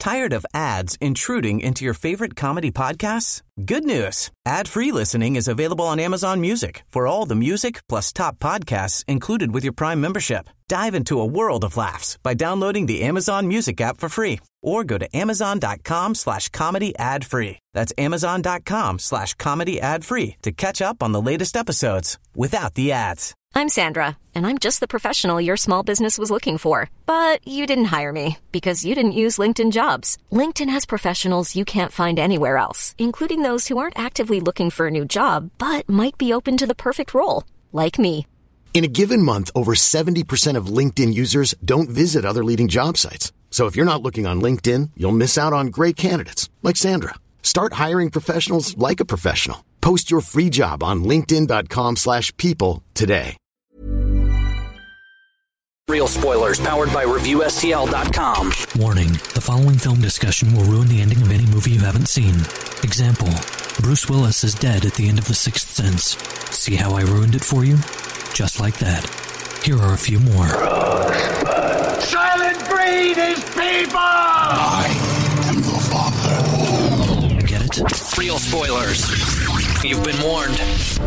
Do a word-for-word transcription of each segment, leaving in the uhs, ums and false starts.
Tired of ads intruding into your favorite comedy podcasts? Good news. Ad-free listening is available on Amazon Music for all the music plus top podcasts included with your Prime membership. Dive into a world of laughs by downloading the Amazon Music app for free or go to amazon.com slash comedy ad free. That's amazon.com slash comedy ad free to catch up on the latest episodes without the ads. I'm Sandra, and I'm just the professional your small business was looking for. But you didn't hire me because you didn't use LinkedIn Jobs. LinkedIn has professionals you can't find anywhere else, including those who aren't actively looking for a new job, but might be open to the perfect role, like me. In a given month, over seventy percent of LinkedIn users don't visit other leading job sites. So if you're not looking on LinkedIn, you'll miss out on great candidates like Sandra. Start hiring professionals like a professional. Post your free job on linkedin.com slash people today. Real spoilers powered by Review S T L dot com. Warning, the following film discussion will ruin the ending of any movie you haven't seen. Example, Bruce Willis is dead at the end of The Sixth Sense. See how I ruined it for you? Just like that. Here are a few more. Rosebud. Silent breed is people! I am your father. Get it? Real spoilers. You've been warned.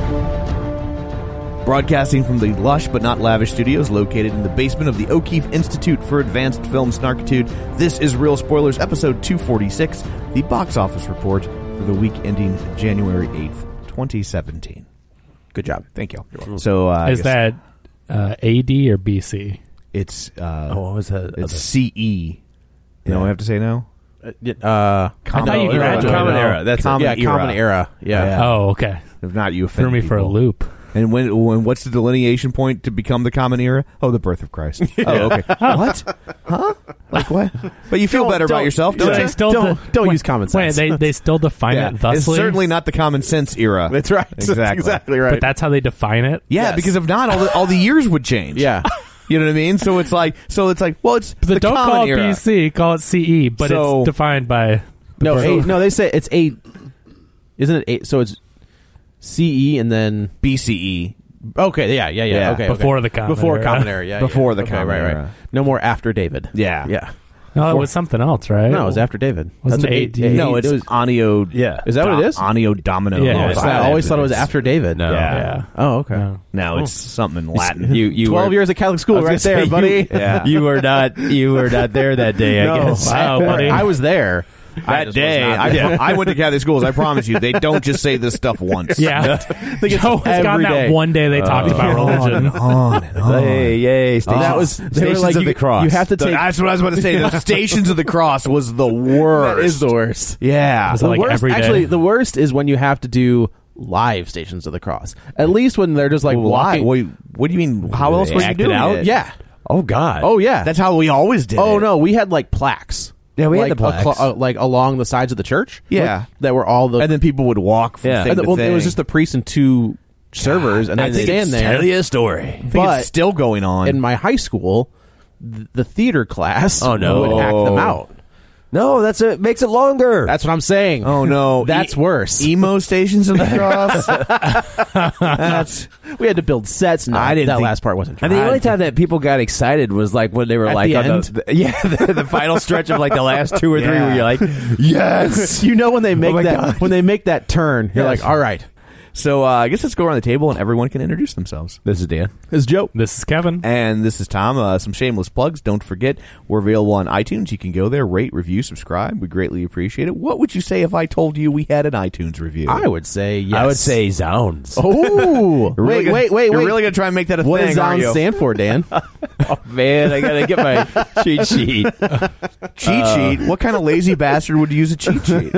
Broadcasting from the lush but not lavish studios located in the basement of the O'Keefe Institute for Advanced Film Snarkitude, this is Real Spoilers, episode two forty-six, the box office report for the week ending January eighth, twenty seventeen. Good job. Thank you. So, uh, is that uh, A D or B C? It's uh, oh, what was that? It's C E. You know what I have to say now? Uh, common, I thought you graduated. Common era. That's common yeah, era. common era. Yeah. yeah. Oh, okay. If not, you threw me people. for a loop. And when, when what's the delineation point to become the common era? Oh, the birth of Christ. Oh, okay. What? Huh? Like what? But you feel Don't- better about don't- yourself, don't- don't you? They still don't- de- don't wait, use common Wait, sense. they they still define Yeah. it thusly. It's certainly not the common sense era. That's right. Exactly. That's exactly right. But that's how they define it. Yeah, Yes. because if not, all the, all the years would change. yeah. You know what I mean? So it's like, so it's like, well, it's But the don't common call it era. B C, call it C E. But So- it's defined by the No, birth. eight, no, they say it's eight. Isn't it eight? So it's C E and then B C E. okay, yeah, yeah, yeah. Yeah. Okay, Before okay. the common before era. common era, yeah, Before yeah. the Okay, common right, era. right. No more after David. Yeah. yeah. No, it was something else, right? No, it was after David. Wasn't That's what A eight- D? eight- No, it's it was. Anio. Yeah. Is that what it is? Anio Domino. Yeah, Oh, it's I not always after thought it was this. after David. No. Yeah. Oh, okay. No. No, it's something in Latin. You, you Twelve were, years at Catholic school, I was right gonna say, there, you- buddy. Yeah. You were not. You were not there that day. I No. guess. Wow, buddy. I was there. I That just day, was not I, there. I went to Catholic schools. I promise you, they don't just say this stuff once. Yeah. think it's Joe has gotten every day. that one day they talked about religion. on and on. Hey, yay! Stations, That was they were Stations like of you, the Cross. you have to The- take. that's what I was about to say. The Stations of the Cross was the worst. That is the worst. Yeah. Was it The like worst, every day? actually, the worst is when you have to do live Stations of the Cross. At least when they're just like Why? walking. Wait, what do you mean? How else They were you acted doing out? it? Yeah. Oh God. Oh yeah. That's how we always did oh it. no, we had like plaques. Yeah, we had like, the plaques. aclo- uh, like along the sides of the church. Yeah. Like, that were all the. And then people would walk from Yeah. thing and the- to well, thing. it was just the priest and two servers, and I I'd think stand it's- there. Tell you a story. I think but- it's still going on. In my high school, th- the theater class Oh, no. would act them out. No, that's a, it makes it longer. That's what I'm saying. oh no, That's E- worse. Emo Stations of the Cross. That's We had to build sets. No, I didn't that think- last part wasn't. and the true. only time that people got excited was like when they were At like the on end? the, the yeah the, the final stretch of like the last two or three Yeah. where you're like yes. you know when they make my that God. when they make that turn, you're Yes. like, all right. so. Uh, I guess let's go around the table and everyone can introduce themselves. This is Dan. This is Joe. This is Kevin. And this is Tom. Uh, some shameless plugs. Don't forget, we're available on iTunes. You can go there, rate, review, subscribe. We greatly appreciate it. What would you say if I told you we had an iTunes review? I would say yes. I would say zounds. Oh, You're really wait, gonna- wait, wait, You're wait. really going to try and make that a What thing, does aren't Zound you? stand for, Dan? Oh man, I gotta get my cheat sheet. Cheat sheet? What kind of lazy bastard would use a cheat sheet?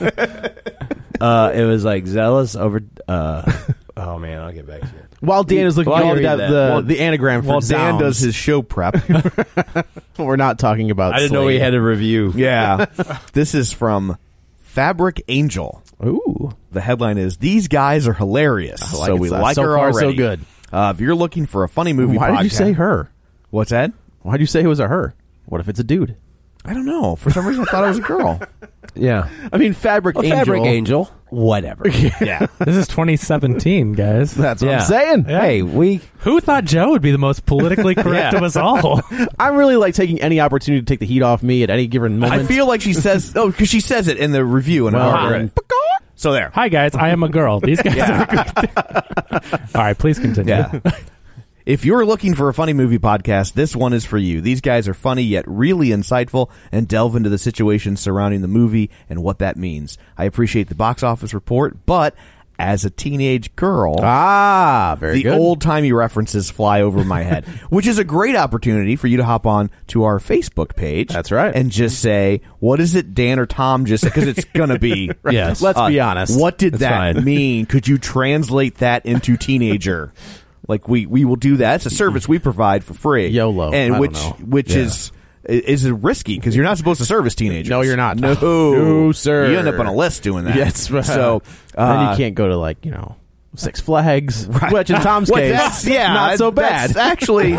Uh, it was like zealous over. Uh, oh man, I'll get back to you. While Dan is looking While at you the, read the, that. the, Well, the anagram for Well, Dan Zounds, does his show prep. we're not talking about. I didn't know we Slade. had a review. Yeah. This is from Fabric Angel. Ooh, The headline is, "These guys are hilarious." I like so it, we so- like so her far, so already. good. Uh, if you're looking for a funny movie why did you podcast- say her? What's that? Why did you say it was a her? What if it's a dude? I don't know. For some reason, I thought it was a girl. Yeah. I mean, Fabric A Angel. fabric angel. whatever. Yeah. This is twenty seventeen, guys. That's what Yeah. I'm saying. Yeah. Hey, we. Who thought Joe would be the most politically correct Yeah. of us all? I'm really like taking any opportunity to take the heat off me at any given moment. I feel like she says, oh, because she says it in the review. And Well, I'm right. So there. Hi, guys. I am a girl. These guys are good. All right, please continue. Yeah. If you're looking for a funny movie podcast, this one is for you. These guys are funny yet really insightful and delve into the situations surrounding the movie and what that means. I appreciate the box office report, but as a teenage girl, ah, very the good. old-timey references fly over my head, which is a great opportunity for you to hop on to our Facebook page. That's right. And just say, what is it Dan or Tom just said? Because it's going to be. Yes. Let's uh, be honest. What did That's that fine. mean? Could you translate that into teenager? Like we, we will do that. It's a service we provide for free. YOLO. And I don't which know. which Yeah. is is it risky because you're not supposed to service teenagers. No, you're not. No, No, sir. You end up on a list doing that. Yes. So uh, then you can't go to like you know Six Flags, which in Tom's Well, case, that's- yeah, not so bad. that's actually,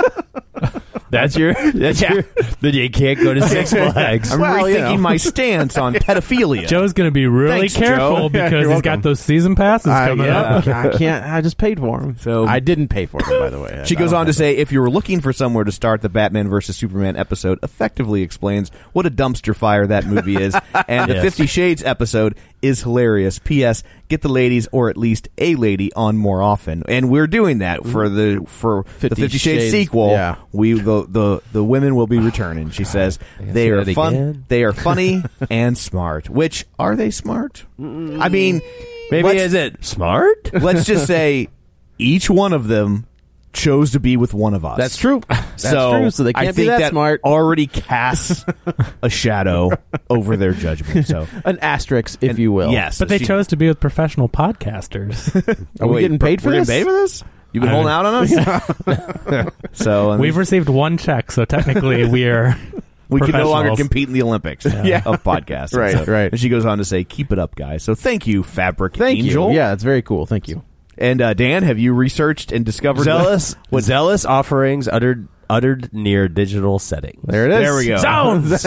That's your. That's your. Then you can't go to Six Flags. I'm Well, you rethinking know. my stance on pedophilia. Joe's going to be really Thanks, careful Joe. Yeah, because you're he's welcome. got those season passes I, coming yeah, up. I can't. I just paid for them. So- I didn't pay for them, by the way. She I goes don't on to have say, if you were looking for somewhere to start, the Batman versus Superman episode effectively explains what a dumpster fire that movie is, and the Yes. Fifty Shades episode is hilarious. P S. Get the ladies, or at least a lady, on more often, and we're doing that for the for the Fifty Fifty Shades, Shades, sequel. yeah. We the, the the women will be returning. She says they see are that fun, again. they are funny and smart. Which are they smart? I mean, Maybe let's- is it smart? let's just say each one of them chose to be with one of us. That's true. That's so true. So they I can't be think that smart. Already casts a shadow over their judgment. So An asterisk, if you will. yes, But they she- chose to be with professional podcasters. Are we Wait, getting paid for we're this? getting paid for this? You've been I holding out on us. so and We've received one check, so technically we are we can no longer professionals. compete in the Olympics Yeah. of podcasts. Right, So- right. And she goes on to say, "Keep it up, guys." So thank you, Fabric Thank Angel. you. Yeah, it's very cool. Thank you. And uh, Dan, have you researched and discovered Zealous. what? Zealous offerings uttered uttered near digital settings. There it is. There we go. Sounds.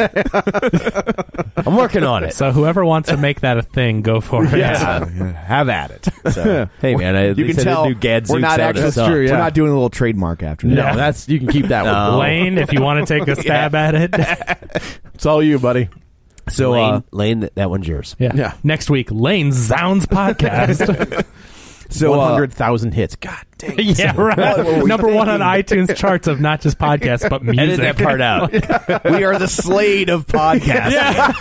I'm working on it. So whoever wants to make that a thing, go for it. Yeah, have at it. So. Hey man, I, You can tell do Gadzooks we're not out actually of stuff. true, yeah. we're not doing a little trademark after that. No, that's you can keep that No. one. Lane, if you want to take a stab at it. It's all you, buddy. So Lane, uh, Lane, that, that one's yours. Yeah. Yeah. Next week, Lane Zounds podcast. so one uh, hundred thousand hits. God dang. yeah, right. Number one on iTunes charts of not just podcasts but music. Edit that part out. we are the Slade of podcasts.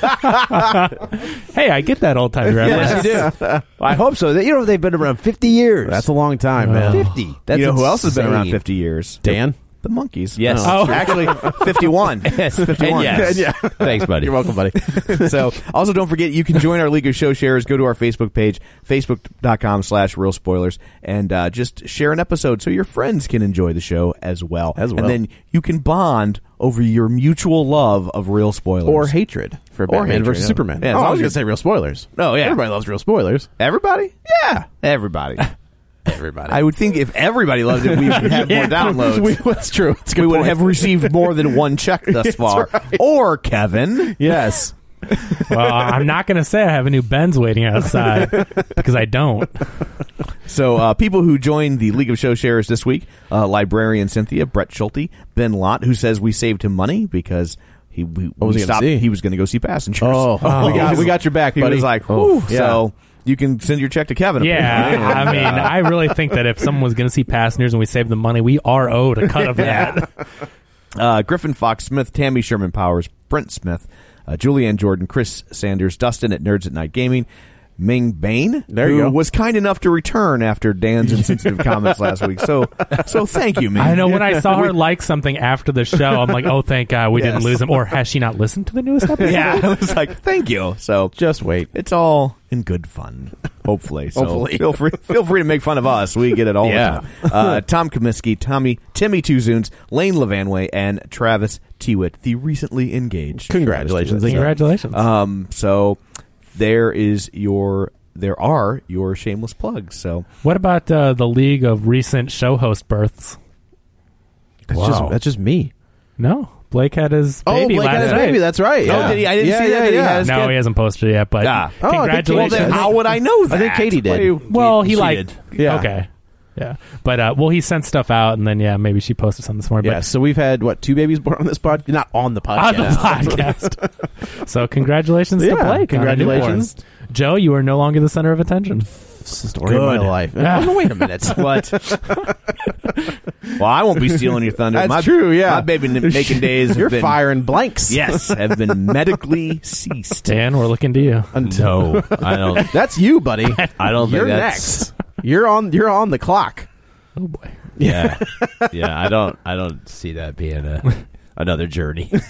Hey, I get that old time reference. Yes, you do. I hope so. You know, they've been around fifty years. That's a long time, man. fifty. That's you know who else has been around insane. fifty years? Dan? The Monkees. Yes. Oh. Actually, fifty-one. Yes. fifty-one. And yes. Yeah. Thanks, buddy. You're welcome, buddy. So, also don't forget, you can join our League of Show Sharers. Go to our Facebook page, facebook.com slash real spoilers, and uh, just share an episode so your friends can enjoy the show as well. As well. And then you can bond over your mutual love of real spoilers. Or hatred for Or Batman hatred, versus yeah. Superman. Yeah, as oh, long I was as going you- to say real spoilers. Oh, yeah. Everybody loves real spoilers. Everybody? Yeah. Everybody. Everybody. I would think if everybody loved it, we would have more downloads. We, that's true. It's a good we would point. have received more than one check thus far. right. Or, Kevin. Yes. Well, I'm not going to say I have a new Benz waiting outside because I don't. So, uh, people who joined the League of Show Sharers this week, uh, librarian Cynthia, Brett Schulte, Ben Lott, who says we saved him money because he we, What was we he gonna stopped, see? he was going to go see Passengers. Oh, we got we got your back, He buddy. was like, Oh, whew. yeah. So you can send your check to Kevin. Yeah, I mean, I really think that if someone was going to see Passengers and we saved the money, we are owed a cut of that. Uh, Griffin Fox Smith, Tammy Sherman Powers, Brent Smith, uh, Julianne Jordan, Chris Sanders, Dustin at Nerds at Night Gaming, Ming Bain, There who you go. was kind enough to return after Dan's insensitive comments last week. So, so thank you, Ming. I know when I saw her like something after the show, I'm like, oh, thank God we Yes. didn't lose him. Or has she not listened to the newest episode? Yeah, I was like, thank you. So Just wait. it's all in good fun, hopefully. So Hopefully. feel free, feel free to make fun of us. We get it all Yeah. the time. Uh, Tom Comiskey, Tommy, Timmy Tuzoons, Lane Levanway, and Travis Tewitt, the recently engaged. Congratulations. Travis Tewitt. Congratulations. Um, so there is your, there are your shameless plugs. So What about uh, the League of recent show host births? That's Wow. just that's just me. No, Blake had his Oh, baby Blake last had his night. baby. That's right. Oh, Yeah. did he? I didn't Yeah, see yeah, that. Did he yeah. have his No, kid? he hasn't posted it yet, but Ah. Oh, I think- congratulations. well, then how would I know that? I think Katie did. What do you- Well, he She like did. Yeah. okay, yeah, but uh, well, he sent stuff out, and then yeah, maybe she posted something this morning. Yeah, so we've had, what, two babies born on this pod? Not on the But on the podcast. podcast. So congratulations to Yeah, Blake. congratulations. on a newborn. Joe. You are no longer the center of attention. It's the story of my Good. life. Yeah. Oh, no, wait a minute. What? Well, I won't be stealing your thunder. That's my, true, yeah. My baby n- making days You're have been, firing blanks. Yes, have been medically ceased. Dan, we're looking to you. No, I don't. That's you, buddy. I don't think You're that's. next. You're on. You're on the clock. Oh boy. Yeah, yeah. I don't. I don't see that being a another journey. Oh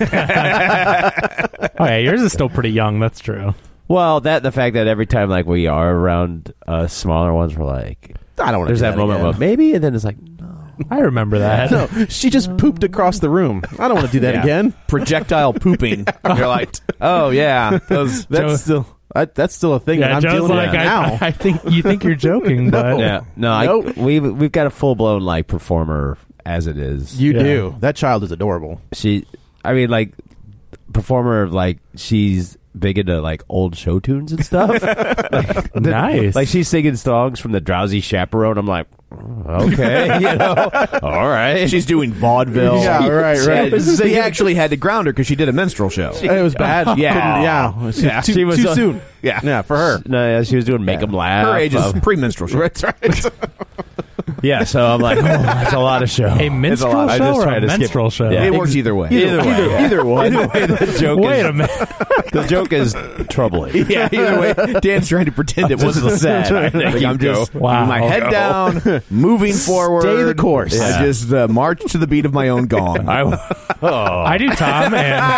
yeah, yours is still pretty young. That's true. Well, that the fact that every time like we are around uh, smaller ones, we're like, I don't want to. there's do that, that moment again. where maybe, and then it's like, I remember that. No, she just pooped across the room. I don't want to do that Yeah. again. Projectile pooping. You're like, oh, yeah. Those, That's Joe- still. I, that's still a thing that Yeah, I'm Joe's dealing like, with I, now. I think you think you're joking, but yeah, no, Nope. I, we've we've got a full blown like performer as it is. you Yeah. do. That child is adorable. She, I mean, like performer, like she's big into like old show tunes and stuff. like, nice. Like she's singing songs from the Drowsy Chaperone. I'm like, okay, you know, all right. she's doing vaudeville. Yeah, right, right. They actually had to ground her because she did a minstrel show. It was bad. Yeah. Couldn't- yeah. She- Yeah. Too, She was, too uh, soon. Yeah. Yeah, for her. no, yeah, she was doing Make 'Em Laugh. Her age is um, pre-minstrel show. That's right. yeah, so I'm like, oh, that's a lot of show. a It's a minstrel lot. I show just or try a to skip- minstrel show? Yeah. It works either way. Either way, yeah. Either one. Either way, the joke Wait is a minute. the joke is troubling. Yeah, either way. Dan's trying to pretend it wasn't sad. Right. Like, I'm just Wow. keeping my head Go. down, moving forward. Stay the course. I Yeah. just uh, march to the beat of my own gong. I, oh. I do, Tom,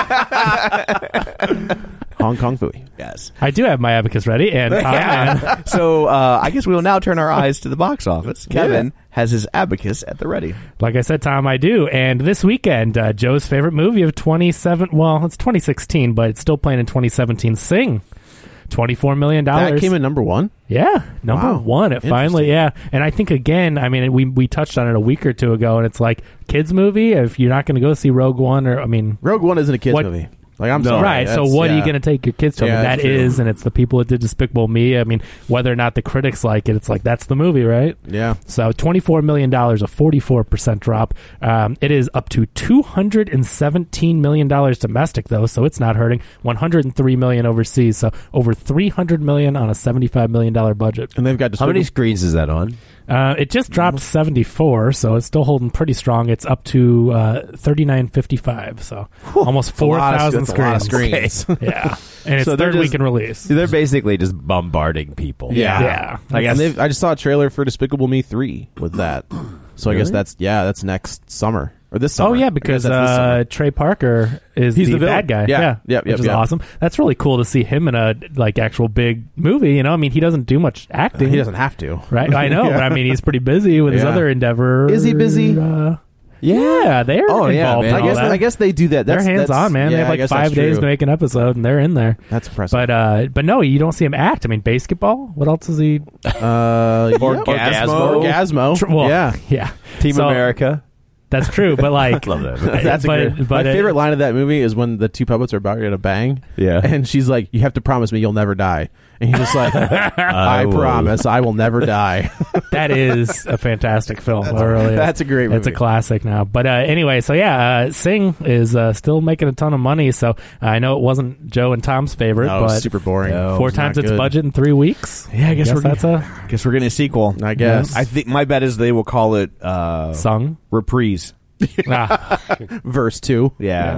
and Hong Kong Phooey. Yes. I do have my abacus ready, and Tom, and So uh, I guess we will now turn our eyes to the box office. Kevin has his abacus at the ready. like I said, Tom, I do. And this weekend, uh, Joe's favorite movie of twenty-seven, well, it's twenty sixteen, but it's still playing in twenty seventeen, Sing. twenty-four million dollars. That came in number one. Yeah, number Wow. one. It finally, yeah. And I think, again, I mean, we we touched on it a week or two ago, and it's like, kids' movie, if you're not going to go see Rogue One, or, I mean... Rogue One isn't a kids What- movie. Like I'm No. sorry. Right, so That's- what are you yeah. going to take your kids to? Yeah, I mean, that that's true. is, and it's the people that did Despicable Me. I mean, whether or not the critics like it, it's like, that's the movie, right? Yeah. So twenty-four million dollars, a forty-four percent drop. Um, it is up to two hundred seventeen million dollars domestic, though, so it's not hurting. one hundred three million dollars overseas, so over three hundred million dollars on a seventy-five million dollars budget. And they've got How many Despicable- screens is that on? Uh, it just dropped seventy-four, so it's still holding pretty strong. It's up to uh, thirty-nine fifty-five, so almost a lot of- four thousand that's a lot of screens. screens. Yeah, and it's So they're third just- week in release. So they're basically just bombarding people. Yeah. Yeah. Like, and they've- I just saw a trailer for Despicable Me three with that. So I guess Really? that's yeah, that's next summer or this summer. Oh yeah, I because guess that's this uh, summer. Trey Parker is He's the, the villain. bad guy. Yeah. Yeah, Yep, yep, which is yep. awesome. That's really cool to see him in a like actual big movie. You know, I mean, he doesn't do much acting. he doesn't have to. right? I know, Yeah. but I mean, he's pretty busy with his Yeah. other endeavor. Is he busy? Uh, yeah, they're Oh, yeah, involved. man. in I guess all that. I guess they do that. That's, they're hands that's- on, man. Yeah, they have I like guess five that's days true. to make an episode, and they're in there. That's impressive. But uh, but no, you don't see him act. I mean, basketball. What else is he? uh, Orgasmo. yeah. Orgasmo. Tr- well, yeah. yeah. Team So, America. That's true, but like, Love that. That's a but, great, but my uh, favorite line of that movie is when the two puppets are about to bang. Yeah. And she's like, "You have to promise me you'll never die." And he's just like, "I will. promise I will never die." That is a fantastic film. It really is. That's a great movie. It's a classic now. But uh, anyway, so yeah, uh, Sing is uh, still making a ton of money. So I know it wasn't Joe and Tom's favorite, No, it was but super boring. No, four It's times not its good. budget in three weeks. Yeah, I guess, we're that's gonna, a I guess we're getting a sequel. I guess. I think my bet is they will call it uh, song. Reprise. Ah. Verse two. Yeah.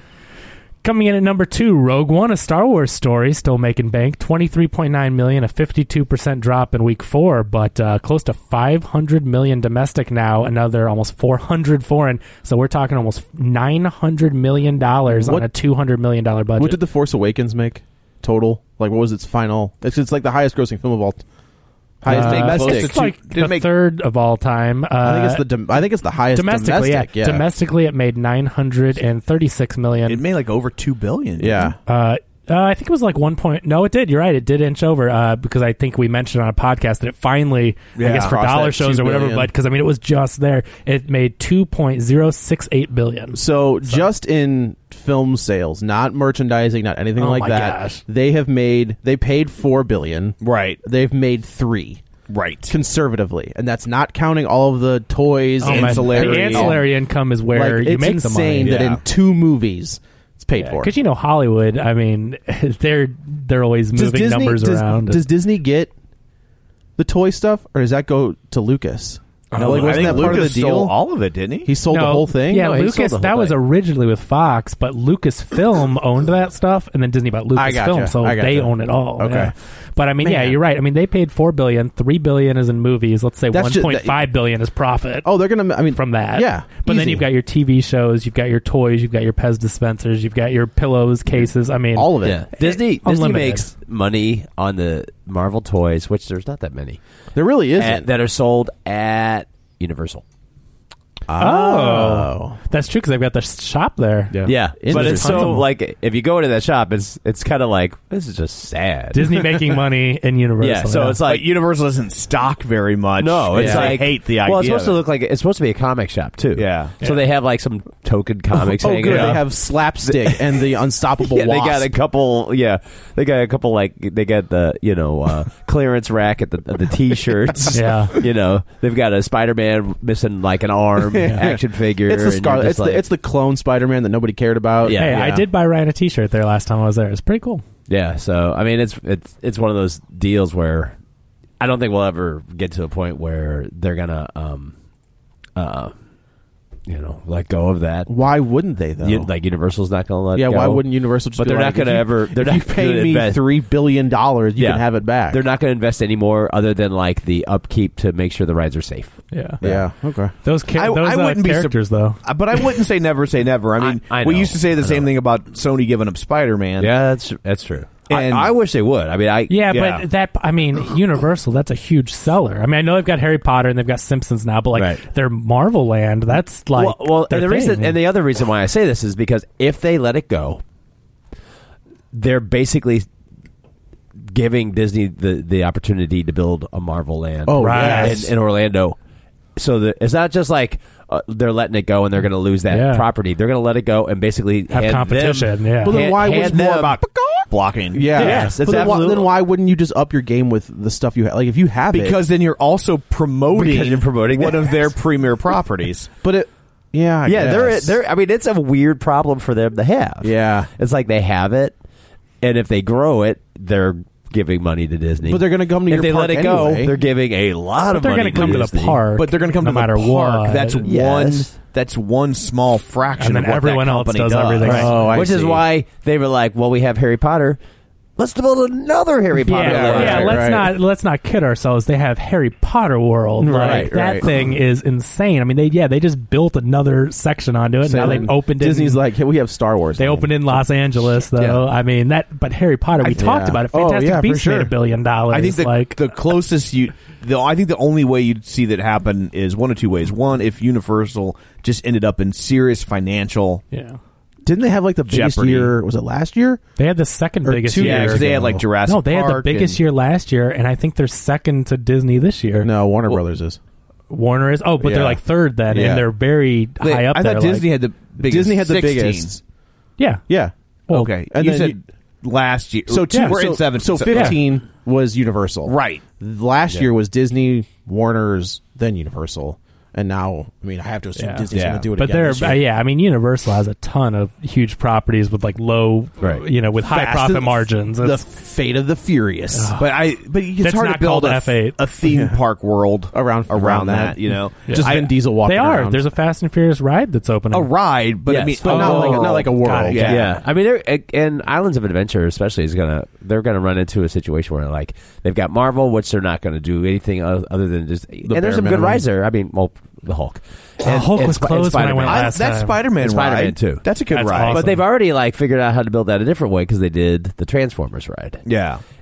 Coming in at number two, Rogue One, a Star Wars story, still making bank, twenty-three point nine million, a fifty-two percent drop in week four, but uh, close to five hundred million domestic now, another almost four hundred foreign. So we're talking almost nine hundred million dollars on What- a two hundred million dollars budget. What did The Force Awakens make total? Like, what was its final? It's, it's like the highest grossing film of all. Highest Uh, domestic. it's like Did it the make- third of all time. Uh, I think it's the. Dom- I think it's the highest domestically, domestic. yeah. Domestically, it made nine hundred thirty-six million. It made like over two billion. Yeah. Uh, Uh, I think it was like one point. No, it did. You're right. It did inch over uh, because I think we mentioned on a podcast that it finally, Yeah, I guess for crossed dollar that shows two or whatever, billion. but because I mean it was just there. It made two point zero six eight billion. So, just in film sales, not merchandising, not anything Oh like my that. gosh. They have made. They paid four billion. Right. They've made three. Right. Conservatively, and that's not counting all of the toys, Oh, man. ancillary. The ancillary income is where like, you it's make the money. insane that Yeah. in two movies it's paid for. Because you know Hollywood, I mean, they're they're always Does moving Disney, numbers does, around. Does Disney get the toy stuff, or does that go to Lucas? No, like, I wasn't think that part of the Lucas deal? stole all of it, didn't he? He sold No, the whole thing. Yeah, No, he sold Lucas. the whole That was thing. originally with Fox, but Lucasfilm owned that stuff, and then Disney bought I gotcha. Lucasfilm, so I gotcha. they own it all. Okay. yeah. But I mean, yeah, Man. you're right. I mean, they paid four billion. Three billion is in movies. Let's say That's one just- point five billion is profit. Oh, they're gonna. I mean, From that, Yeah, But then easy. you've got your T V shows, you've got your toys, you've got your Pez dispensers, you've got your pillows, cases. I mean, all of it. Yeah. Disney Disney Unlimited. makes money on the Marvel toys, which there's not that many, There really isn't. at, that are sold at Universal. Oh, that's true because they've got the shop there. Yeah. Yeah, but Interesting. it's so like if you go into that shop, it's it's kind of like this is just sad. Disney making money in Universal. yeah, so it's Like like Universal doesn't stock very much. no, it's Yeah. like I hate the idea. Well, it's supposed of to it. look like it's supposed to be a comic shop too. Yeah. so they have like some token comics. Oh, hanging good. out. They have Slapstick and the Unstoppable Yeah, they Wasp. got a couple. Yeah, they got a couple. Like they got the you know uh, clearance rack at the at the t-shirts. Yeah. you know they've got a Spider-Man missing like an arm action figure. It's the and you're Scarlet. just It's like- the it's the clone Spider-Man that nobody cared about. Yeah. Hey, I did buy Ryan a T-shirt there last time I was there. It's pretty cool. Yeah, so I mean, it's it's it's one of those deals where I don't think we'll ever get to a point where they're gonna, um, uh, you know, let go of that. Why wouldn't they though? You- like Universal's not gonna let. yeah. go. Why wouldn't Universal just? But be they're like, not gonna if you- ever. They're if not you pay gonna me invest. three billion dollars, you Yeah. can have it back. They're not going to invest anymore, other than like the upkeep to make sure the rides are safe. Yeah. Yeah. Okay. Those, cha- I- those I uh, wouldn't be sur- characters, though. Uh, But I wouldn't say never say never. I mean, I- I we know. used to say the I same know. thing about Sony giving up Spider-Man. Yeah, that's that's true. And- I, I wish they would. I mean, I Yeah, Yeah. but that, I mean, Universal, that's a huge seller. I mean, I know they've got Harry Potter and they've got Simpsons now, but like Right. their Marvel Land, that's like. well, well their and the thing. reason and the other reason why I say this is because if they let it go, they're basically giving Disney the, the opportunity to build a Marvel Land Oh, Right. yes. in, in Orlando. So the, it's not just like uh, they're letting it go and they're going to lose that Yeah. property. They're going to let it go and basically Have hand competition, them, yeah. Well, then hand- why was hand more them- about blocking. Yeah. Yes, But it's then, why, absolute- then why wouldn't you just up your game with the stuff you have? Like if you have it, Because then you're also promoting, Because you're promoting one it. of their premier properties. but it. Yeah. I yeah, they're guess. they're. I mean, it's a weird problem for them to have. Yeah. it's like they have it, and if they grow it, they're giving money to Disney. But they're gonna come to if your they park let it go, anyway. they're giving a lot But of they're money. going to come to the Disney. park. But they're going to come no to the matter park. what. That's Yes. one. That's one small fraction And then of what everyone that else company does does. everything. Right. Oh, I Which is see. why they were like, "Well, we have Harry Potter. Let's build another Harry Potter." Yeah, land." yeah. right, let's right. not let's not kid ourselves. They have Harry Potter World. Like, Right, that right. thing is insane. I mean, they yeah, they just built another section onto it. So now then they've opened it. Disney's in- like, hey, we have Star Wars. They Land. opened in Los Angeles, though. I mean that, but Harry Potter, we I- talked yeah. about it. Oh, Fantastic yeah, for Beasts sure. made a billion dollars. I think the, like the closest you, the I think the only way you'd see that happen is one of two ways. One, if Universal just ended up in serious financial. yeah, Didn't they have like the biggest Jeopardy. year? Was it last year? they had the second Or biggest two year. Yeah, because they had like Jurassic no, they had the Park biggest and- year last year, and I think they're second to Disney this year. No, Warner Brothers is. Warner is. Oh, but Yeah. they're like third then, Yeah. and they're very They- high up I there. thought Disney like, had the biggest. Disney had the sixteen. biggest. yeah. Yeah. Well, Okay, and you then said you- last year. So two, yeah, we're so, in seven. So fifteen was Universal. Right. Last year was Disney, Warner's, then Universal, and now I mean I have to assume Yeah. Disney's Yeah. going to do it But again. they're this year. uh, yeah, I mean Universal has a ton of huge properties with like low, Right. you know, with high Fast profit and- margins. The It's- Fate of the Furious. But I, but it's That's hard not to build called a, F eight. a theme park world Around- around, around that. that. You know, Just I- Vin Diesel walking they are. around. There's a Fast and Furious ride that's opening. a ride, but I Yes, mean, but not like- not like a world. Got it. Yeah. Yeah, I mean, they're, and Islands of Adventure especially is gonna they're gonna run into a situation where like they've got Marvel, which they're not gonna do anything o- other than just. and bare there's some good minimum. rides there. I mean, well, the Hulk. Uh, Hulk was Sp- closed when I Spider-Man. went I, last that time. Spider-Man And Spider-Man ride too. That's a good That's ride. awesome. But they've already like figured out how to build that a different way because they did the Transformers ride. Yeah.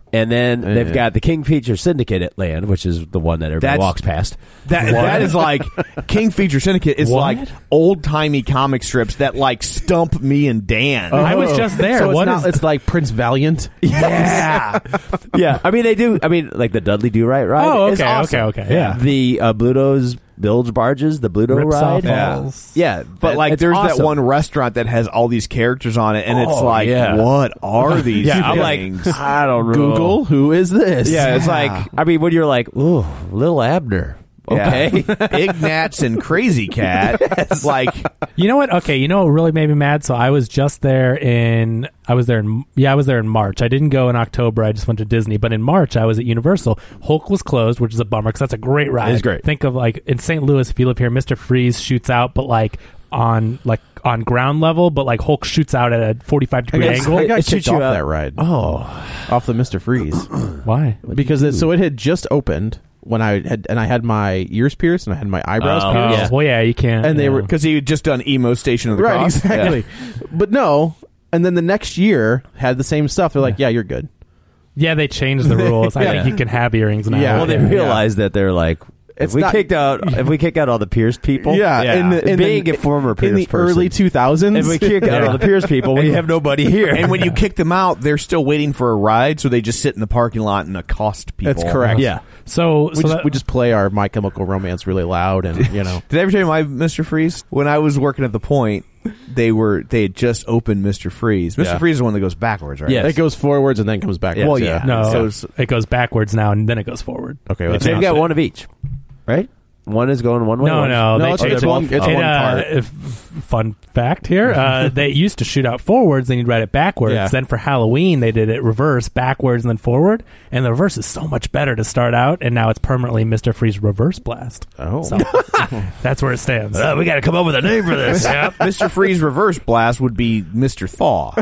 And then Yeah. they've got the Kingfisher Syndicate at Land, which is the one that everybody That's- walks past. That that is like Kingfisher Syndicate is What? like old timey comic strips that like stump me and Dan. I was just there. So it's What not. is- It's like Prince Valiant. Yeah, Yeah, I mean they do. I mean, like the Dudley Do Right ride. Oh, is okay, awesome. okay, okay, yeah. The uh, Bluto's bilge barges, the Bluto Ripsaw ride. Falls. Yeah, but like it's there's awesome. that one restaurant that has all these characters on it, and it's Oh, like, yeah. what are these Yeah, I'm things? like, I don't know. Google, who is this? Yeah, it's like, I mean, when you're like, ooh, Lil Abner. Okay. Yeah. Ignatz and Crazy Cat. It's like, You know what? Okay, you know what really made me mad? So I was just there in, I was there in, yeah, I was there in March. I didn't go in October. I just went to Disney. But in March, I was at Universal. Hulk was closed, which is a bummer because that's a great ride. It's great. Think of like in Saint Louis, if you live here, Mister Freeze shoots out, but like on like on ground level, but like Hulk shoots out at a forty-five degree I got, angle. I got It shoots kicked you off out. that ride. Oh. Off the Mister Freeze. Why? Because it, so it had just opened when I had, and I had my ears pierced and I had my eyebrows Oh, pierced. Oh, yeah. well, yeah, you can't. And they yeah. were- because he had just done Emo Station of the Right, Cross. exactly. But no, and then the next year had the same stuff. They're like, yeah, you're good. Yeah, they changed the rules. I Yeah. think you can have earrings now. Yeah. Well, they Yeah. realized that they're like, It's if we not- kicked out, if we kick out all the Pierce people, Yeah, in the- in being the- a former Pierce in the person, early two thousands. if we kick out all the Pierce people, we have nobody here. And when you kick them out, they're still waiting for a ride, so they just sit in the parking lot and accost people. That's correct. yeah, So, we so just that- we just play our My Chemical Romance really loud, and you know. Did I ever tell you my Mister Freeze? When I was working at the Point, they were they had just opened Mister Freeze. Mister Yeah. Freeze is the one that goes backwards, right? Yes. It goes forwards and then comes back. Well, yeah. no, So it's- it goes backwards now and then it goes forward. Okay, well, that's they've not- got one of each, right? One is going one way. No, one- no, No, they it's- changed it's it. one- it's It, one uh, part. if- fun fact here: uh, they used to shoot out forwards, then you'd ride it backwards. Yeah. Then for Halloween, they did it reverse, backwards, and then forward. And the reverse is so much better to start out, and now it's permanently Mister Freeze Reverse Blast. Oh. So, that's where it stands. Uh, we got to come up with a name for this. Yep. Mister Freeze Reverse Blast would be Mister Thaw.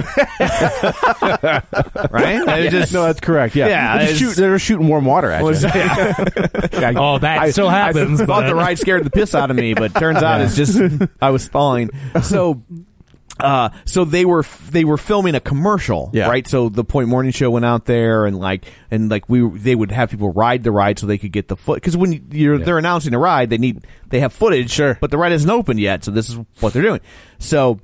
Right? It just- no, that's correct. Yeah, Yeah, They just it's- shoot, they're shooting warm water at you. was- Oh, that still happens. I thought but- the ride scared the piss out of me, but turns out it's just I was thawing. So, uh, so they were they were filming a commercial, Yeah. right? So the Point Morning Show went out there and like and like we they would have people ride the ride so they could get the foot because when you're they're announcing a ride they need they have footage, Sure. but the ride isn't open yet, so this is what they're doing. So,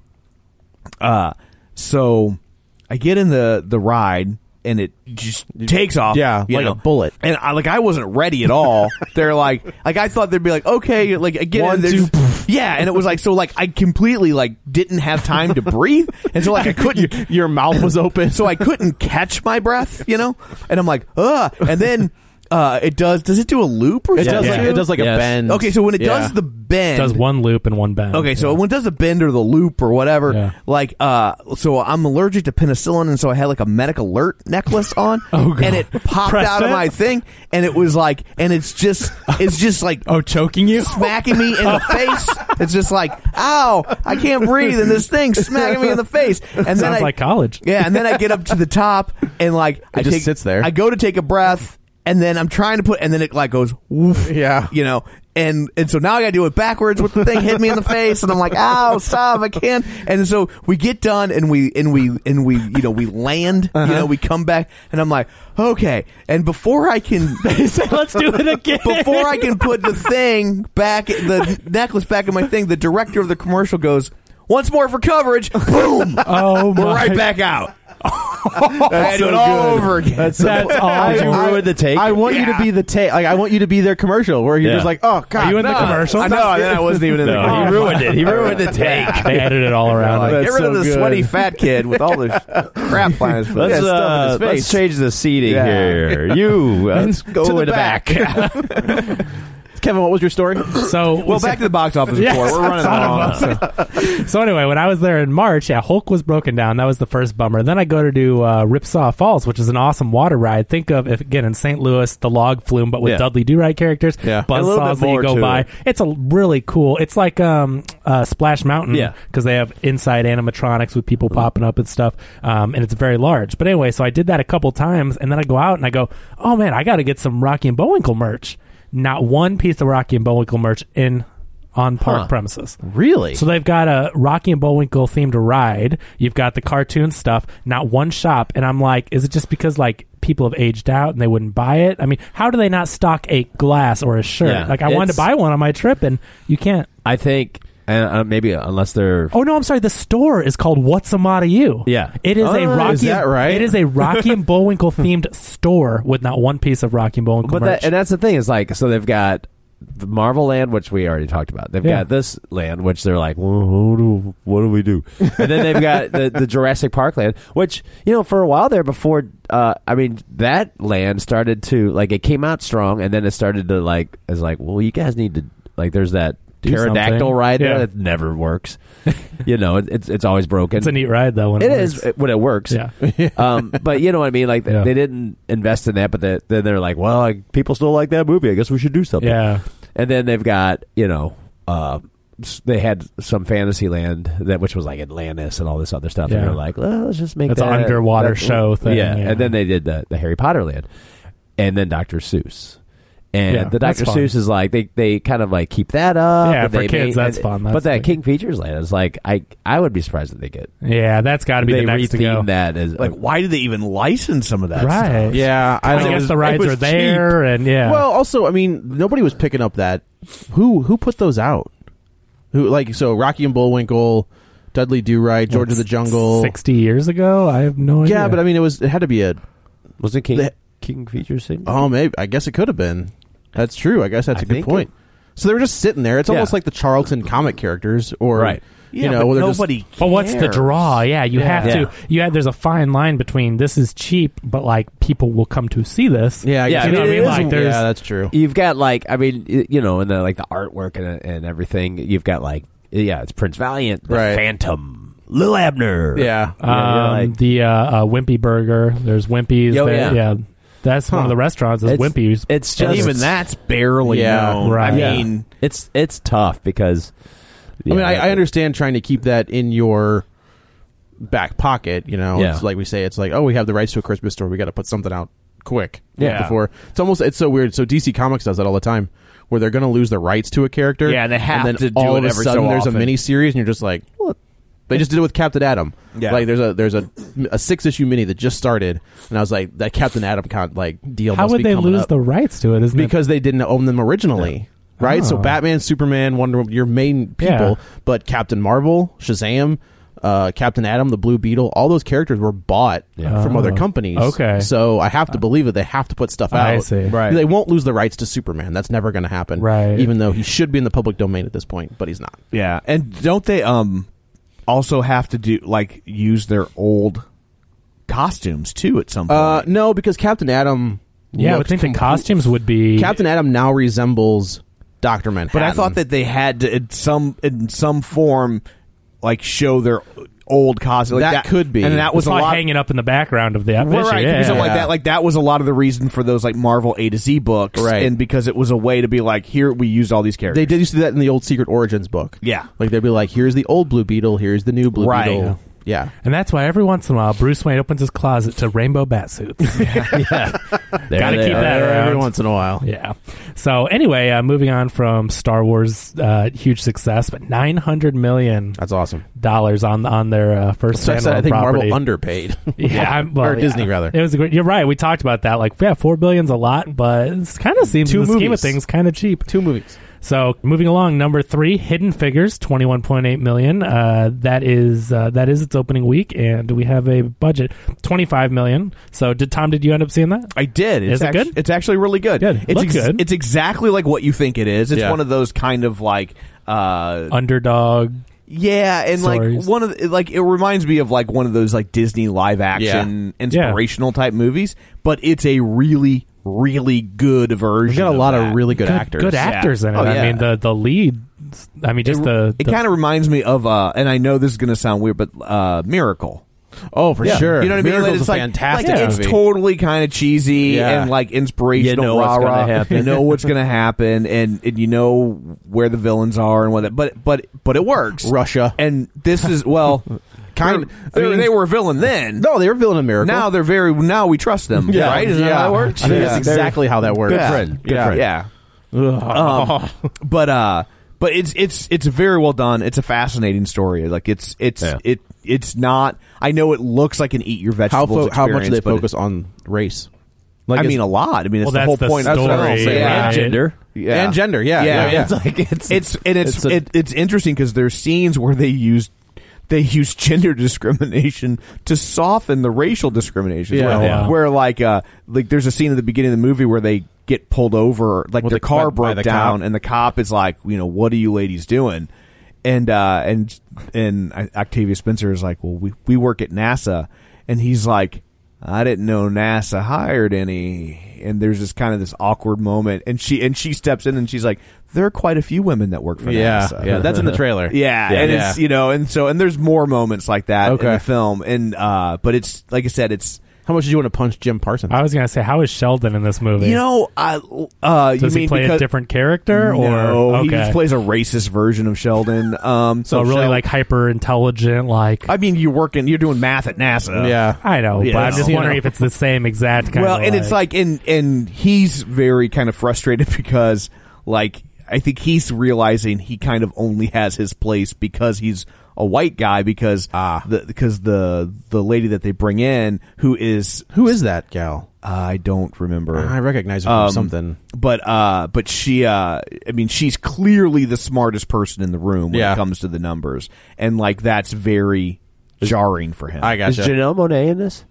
uh, so I get in the the ride. And it just takes off, Yeah, you like know. a bullet. And I like I wasn't ready at all. They're like, like I thought they'd be like, okay, like again, One, they're two, just- yeah. And it was like, so like I completely like didn't have time to breathe, and so like I couldn't. Your mouth was open, So I couldn't catch my breath, you know. And I'm like, ugh. And then uh, it does. Does it do a loop or It something? does. Like, Yeah. it does like Yes. a bend. Okay, so when it Yeah. does the bend, does one loop and one bend. Okay, so Yeah. when it does the bend or the loop or whatever, Yeah. like, uh, so I'm allergic to penicillin, and so I had like a medic alert necklace on, Oh, God. and it popped Press out of it? my thing, and it was like, and it's just, it's just like, oh, choking you? smacking me in the face. It's just like, ow, I can't breathe, and this thing smacking me in the face. And then Sounds I, like college. yeah, and then I get up to the top, and like, I just take, sits there. I go to take a breath, and then I'm trying to put, and then it like goes, woof, Yeah. you know, and and so now I got to do it backwards with the thing hit me in the face, and I'm like, ow, stop, I can't. And so we get done, and we and we and we you know we land, Uh-huh. you know, we come back, and I'm like, okay. And before I can, Let's do it again. before I can put the thing back, the necklace back in my thing, the director of the commercial goes, once more for coverage, boom, Oh, we're my. right back out. I had to do so it all good. over again. That's, That's I, awful. I- ruined the take? I want you to Yeah. be the take. Like I want you to be their commercial where you're Yeah. just like, oh god, Are you in the no. commercial? I know, and then I wasn't even in the No, commercial. he ruined it. He ruined the take. They edited it all around. Like, it. get That's rid of so the good. sweaty fat kid with all the crap flying his Let's, yeah, stuff in uh, his let's face. change the seating Yeah. here. You uh, let's go To in the the back. Kevin, what was your story? So Well, back to the box office Yes, report. We're running son along. of a- So anyway, when I was there in March, yeah, Hulk was broken down. That was the first bummer. Then I go to do uh, Ripsaw Falls, which is an awesome water ride. Think of, if again, in Saint Louis, the log flume, but with Yeah. Dudley Do-Right characters. Yeah. A little Buzzsaws bit that you more go to by. it. It's a really cool. It's like um, uh, Splash Mountain. Yeah. Because they have inside animatronics with people popping up and stuff. Um, and it's very large. But anyway, so I did that a couple times, and then I go out and I go, oh man, I got to get some Rocky and Bullwinkle merch. Not one piece of Rocky and Bullwinkle merch in on park Huh. premises. Really? So they've got a Rocky and Bullwinkle themed ride. You've got the cartoon stuff. Not one shop. And I'm like, is it just because like people have aged out and they wouldn't buy it. I mean, how do they not stock a glass or a shirt? Yeah, like I wanted to buy one on my trip, and you can't. I think, and uh, maybe unless they're. Oh no, I'm sorry. The store is called What's a Matta You? Yeah, it is oh, a Rocky. Is that right? It is a Rocky and Bullwinkle themed store with not one piece of Rocky and Bullwinkle But merch. that, and that's the thing is like, so they've got the Marvel Land, which we already talked about. They've Yeah. got this land, which they're like, well, what do, what do we do? And then they've got the, the Jurassic Park land, which, you know, for a while there before, uh, I mean, that land started to, like, it came out strong, and then it started to, like, is like, well, you guys need to, like, there's that Do pterodactyl something. ride Yeah. there that never works. You know, it, it's it's always broken. It's a neat ride though. When it, It works. is when it works. Yeah. um, but you know what I mean? Like, Yeah. they didn't invest in that, but they, then they're like, well, like, people still like that movie. I guess we should do something. Yeah. And then they've got, you know, uh, s- they had some Fantasyland that, which was like Atlantis and all this other stuff. Yeah. And they're like, well, let's just make It's that an underwater that- show thing, Yeah. yeah. And then they did the, the Harry Potter land, and then Doctor Seuss. And Yeah, the that's Doctor fun. Seuss is like they, they kind of like keep that up. Yeah, and for they kids, made- that's and- fun. That's but that like- King Features land is like I I would be surprised if they get. Yeah, that's got to be they the next to go. retheme that as Like, why did they even license some of that Right. stuff? Yeah, I, I, know. guess It was- the it rides was are there, cheap. and yeah. Well, also, I mean, nobody was picking up that. Who who put those out? Who like so? Rocky and Bullwinkle, Dudley Do Right, George of the Jungle. sixty years ago, I have no idea. Yeah, but I mean, it was it had to be a. Was it King The- King Features thing? Oh, maybe I guess it could have been. That's true. I guess that's I a good think point. So they were just sitting there. It's Yeah. almost like the Charlton comic characters, or Right. You Yeah, know, but where they're just- nobody But what's the cares. draw? Yeah, you Yeah. have Yeah. to. You have, there's a fine line between this is cheap, but like people will come to see this. Yeah, I Yeah, guess I you mean, know what it I mean. is- Like, there's- yeah, that's true. You've got like I mean y- you know, and the like the artwork and and everything. You've got like yeah, it's Prince Valiant, the Right. Phantom, Lil Abner. Yeah. You know, you're Um, like- the uh, uh, Wimpy Burger. There's Wimpy's. Oh, there, yeah. That's one Huh. of the restaurants. Is It's- Wimpy's. It's And just even that's barely Yeah, known. right. I Yeah. mean, it's it's tough because I mean, yeah, I, I understand trying to keep that in your back pocket. You know, Yeah. it's like we say, it's like, oh, we have the rights to a Christmas store. We got to put something out quick. Yeah. Before it's almost it's so weird. So D C Comics does that all the time, where they're going to lose the rights to a character. Yeah, and they have then to do all it of a every sudden so there's often. a mini series, and you're just like, what? They just did it with Captain Atom. Yeah. Like there's a there's a, a six issue mini that just started, and I was like, that Captain Atom con- like deal. How must would be they coming lose up. the rights to it? Isn't Because they didn't own them originally. Right? So Oh. Batman, Superman, Wonder Woman, your main people, Yeah. but Captain Marvel, Shazam, uh, Captain Atom, the Blue Beetle, all those characters were bought Yeah. from Oh. other companies. Okay. So I have to believe that they have to put stuff out. I see. Right. They won't lose the rights to Superman. That's never going to happen. Right. Even though he should be in the public domain at this point, but he's not. yeah, and don't they um also have to do like use their old costumes too at some point? Uh, no, because Captain Atom. Yeah, I would looked think the complete- costumes would be. Captain Atom now resembles Doctor Manhattan. But I thought that they had to in some in some form like show their old costume. Like That could be. and that was it's a not lot. hanging up in the background of the Right, episode. right. Yeah. Because of like Yeah. that, like that was a lot of the reason for those like Marvel A to Z books, Right. And because it was a way to be like, here we used all these characters. They did used to do that in the old Secret Origins book. Yeah. Like they'd be like, here's the old Blue Beetle, here's the new Blue Right. Beetle. Yeah. And that's why every once in a while Bruce Wayne opens his closet to rainbow bat suits. There Gotta they keep are. that around. Every once in a while. Yeah. So anyway, uh, moving on from Star Wars, uh, huge success, but nine hundred million That's awesome. dollars on on their uh, first So I said, standalone I think property. Marvel underpaid. Yeah, I'm- well, or yeah. Disney rather. It was a great. You're right. We talked about that. Like, yeah, four billion's a lot, but it kind of seems Two in the scheme of movies. things kind of cheap. Two movies. So moving along, number three, Hidden Figures, twenty-one point eight million. Uh, that is uh, that is its opening week, and we have a budget twenty-five million. So did Tom? Did you end up seeing that? I did. It's Is it actu- good? It's actually really good. Good. It's Looks good. It's exactly like what you think it is. It's Yeah. one of those kind of like. Uh, Underdog. Yeah, and Stories. like one of the, like it reminds me of like one of those like Disney live action inspirational type movies, but it's a really really good version. We've got a of lot that. of really good, Good, actors. good actors in it. Oh, I yeah. mean, the the lead. I mean, just it, the. It the- kind of reminds me of uh, and I know this is going to sound weird, but uh, Miracle. Oh, for Yeah. sure. You know what I mean? Miracle's Like, it's a like, fantastic like, movie. It's totally kind of cheesy Yeah. and like inspirational. You know what's rah-rah. gonna happen. You know what's going to happen, and, and you know where the villains are and what. That, but but but it works. Russia. And this is well, kind. I They, mean- they were a villain then. No, they were villain in Miracle. Now they're very. Now we trust them. yeah. Right? Is that yeah. how that works? I think Yeah. that's exactly how that works. Good Yeah. friend. Good yeah. friend. Yeah. Ugh. Um, but uh, but it's it's it's very well done. It's a fascinating story. Like it's it's Yeah. it it's not. I know it looks like an eat your how vegetables. fo- how much do they experience, but it- focus on race? Like I it's- mean, a lot. I mean, it's Well, the that's whole the point. That's what I'm story, saying. right? And gender. Yeah. And gender, yeah. Yeah, yeah, yeah. It's like it's It's and it's It's a- it, it's interesting because there's scenes where they use they use gender discrimination to soften the racial discrimination. Yeah. where, Yeah. where like uh like there's a scene at the beginning of the movie where they get pulled over, like With their the- car by- by broke the down, cop. and the cop is like, you know, what are you ladies doing? And uh and and Octavia Spencer is like, well, we we work at NASA, and he's like, I didn't know NASA hired any. And there's this kind of this awkward moment, and she and she steps in and she's like, there are quite a few women that work for Yeah, NASA. yeah, that's in the trailer. Yeah, Yeah, and yeah. it's, you know, and so and there's more moments like that in Okay. the film, and uh, but it's like I said, it's How much did you want to punch Jim Parsons? I was gonna say, how is Sheldon in this movie? you know, I uh, you Does he mean play because, a different character, or no, he okay? just plays a racist version of Sheldon. Um, so so really Shel- like hyper intelligent, like I mean, you're working, you're doing math at NASA. yeah. I know, Yeah, but I'm just you wondering know. if it's the same exact kind Well, of. and it's like, and and he's very kind of frustrated because, like, I think he's realizing he kind of only has his place because he's a white guy, because Ah. the because the the lady that they bring in, who is Who is that gal? I don't remember. I recognize her from Um, something. But uh, but she, uh, I mean, she's clearly the smartest person in the room when Yeah. it comes to the numbers, and like that's very jarring for him. I is gotcha. Janelle Monáe in this?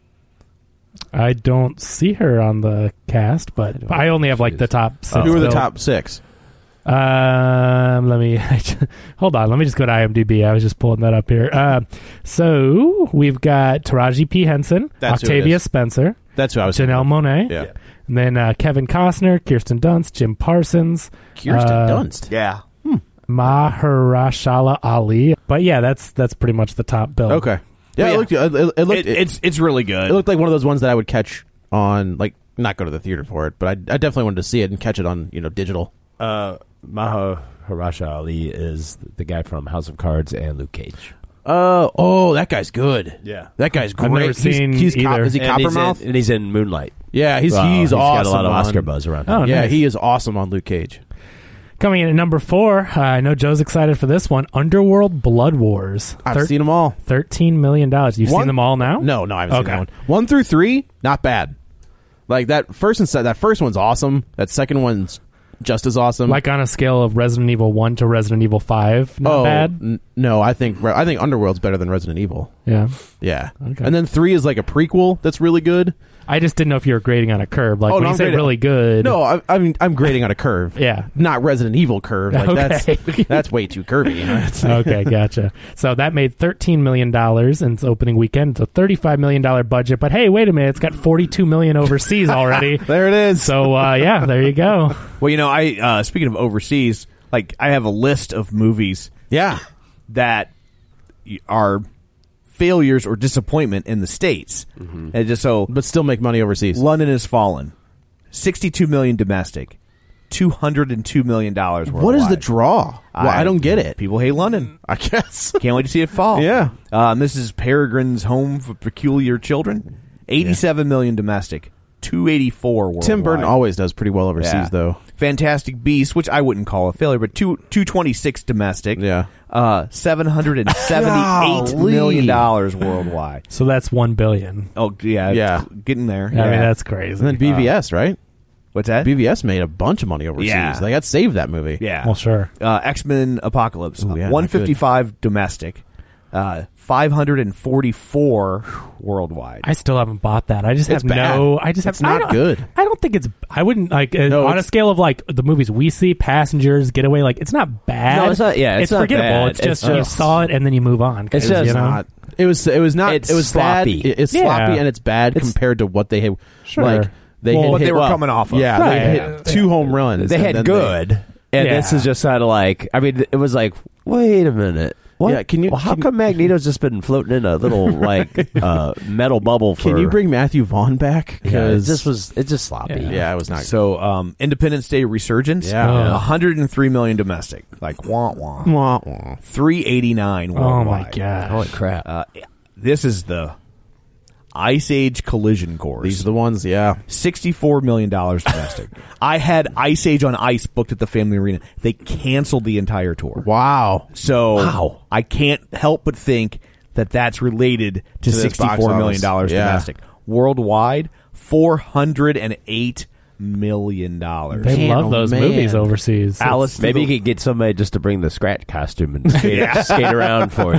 I don't see her on the cast, but I, only have like the top six. Who are the built. top six? Um, let me hold on. Let me just go to IMDb. I was just pulling that up here. Uh, so we've got Taraji P. Henson, That's who it Octavia is. Spencer, That's who I was. Janelle Monáe, Yeah. and then uh, Kevin Costner, Kirsten Dunst, Jim Parsons, Kirsten uh, Dunst. yeah. Mahershala Ali. But yeah, that's that's pretty much the top bill. Okay. Yeah, yeah. it looked. It, it, it looked. It, It, it's it's really good. it looked like one of those ones that I would catch on, like, not go to the theater for it, but I, I definitely wanted to see it and catch it on, you know, digital. Uh, Mahershala Ali is the guy from House of Cards and Luke Cage. Uh, oh, that guy's good. Yeah. That guy's great. I've never He's- seen he's, cop- either. is he And he's in- Coppermouth? and he's in Moonlight. Yeah, he's Well, he's, he's awesome. got a lot of on- Oscar buzz around him. Oh, yeah, nice. he is awesome on Luke Cage. Coming in at number four, uh, I know Joe's excited for this one. Underworld Blood Wars. I've Thir- seen them all. Thirteen million dollars. You've One- seen them all now? No, no, I haven't Okay. seen that one. One through three, not bad. Like that first and se- that first one's awesome. That second one's just as awesome. Like on a scale of Resident Evil One to Resident Evil Five, not oh, bad. n- no, I think I think Underworld's better than Resident Evil. Yeah, Yeah, Okay. and then three is like a prequel that's really good. I just didn't know if you were grading on a curve. Like Oh, when no, you I'm say grading- really good. No, I, I'm I'm grading on a curve. Yeah. not Resident Evil curve. Like Okay. that's that's way too curvy. You know? It's- Okay, gotcha. So that made thirteen million dollars in its opening weekend. It's a thirty-five million dollars budget. But hey, wait a minute, it's got forty-two million dollars overseas already. There it is. So uh, yeah, there you go. Well, you know, I uh, speaking of overseas, like I have a list of movies Yeah, that are failures or disappointment in the States. And just so but still make money overseas. London Has Fallen, sixty-two million domestic, two hundred two million dollars worldwide. What is the draw? Well, I, don't get it. People hate London. I guess. Can't wait to see it fall. Yeah. Um, this is Peregrine's Home for Peculiar Children, eighty-seven million domestic, two eighty-four worldwide. Tim Burton always does pretty well overseas, Yeah. though. Fantastic Beasts, which I wouldn't call a failure, but two two twenty six domestic. Yeah. Uh, seven hundred and seventy eight Golly. million dollars worldwide. So that's one billion. Oh yeah, Yeah. getting there. I mean, Yeah. that's crazy. And then B V S, right? What's that? B V S made a bunch of money overseas. Yeah. They got saved that movie. Yeah. Well, sure. Uh, X Men Apocalypse, Ooh, yeah, not one fifty five domestic, uh, five hundred and forty four worldwide. I still haven't bought that. I just It's have bad. no. I just have. It's not I don't- good. I don't think it's. I wouldn't like uh, No, on a it's- scale of like the movies we see, Passengers, Getaway. Like it's not bad. No, it's not- yeah, it's not forgettable. bad. It's just It's you just- saw it and then you move on. 'cause, It's just you know? Not. It was. It was not. It's it was sloppy. bad. It- It's Yeah. sloppy and it's bad It's- compared to what they had. Sure. Like they Well, had what hit, they were well, coming off of. Yeah, Right. they hit two home runs. They and had then good, and Yeah. this is just kind of like. I mean, it was like, wait a minute. What? Yeah, can you- Well, how can- come Magneto's just been floating in a little like uh, metal bubble? For, Can you bring Matthew Vaughn back? Yeah, it Because just was. It's just sloppy. Yeah. yeah, it was not. So, um, Independence Day Resurgence, Yeah. Oh. one hundred three million domestic, like wah wah, Wah, wah. three eighty nine Oh my worldwide. god! Holy crap! Uh, this is the Ice Age Collision Course. These are the ones. Yeah, sixty-four million dollars domestic. I had Ice Age on Ice booked at the Family Arena. They canceled the entire tour. wow. So Wow. I can't help but think that that's related to To this box sixty-four million office. dollars Yeah. domestic. Worldwide, four hundred eight million dollars. They Man, love oh, those man. movies overseas. Alice, Maybe you could get somebody just to bring the scratch costume and skate, skate around for you.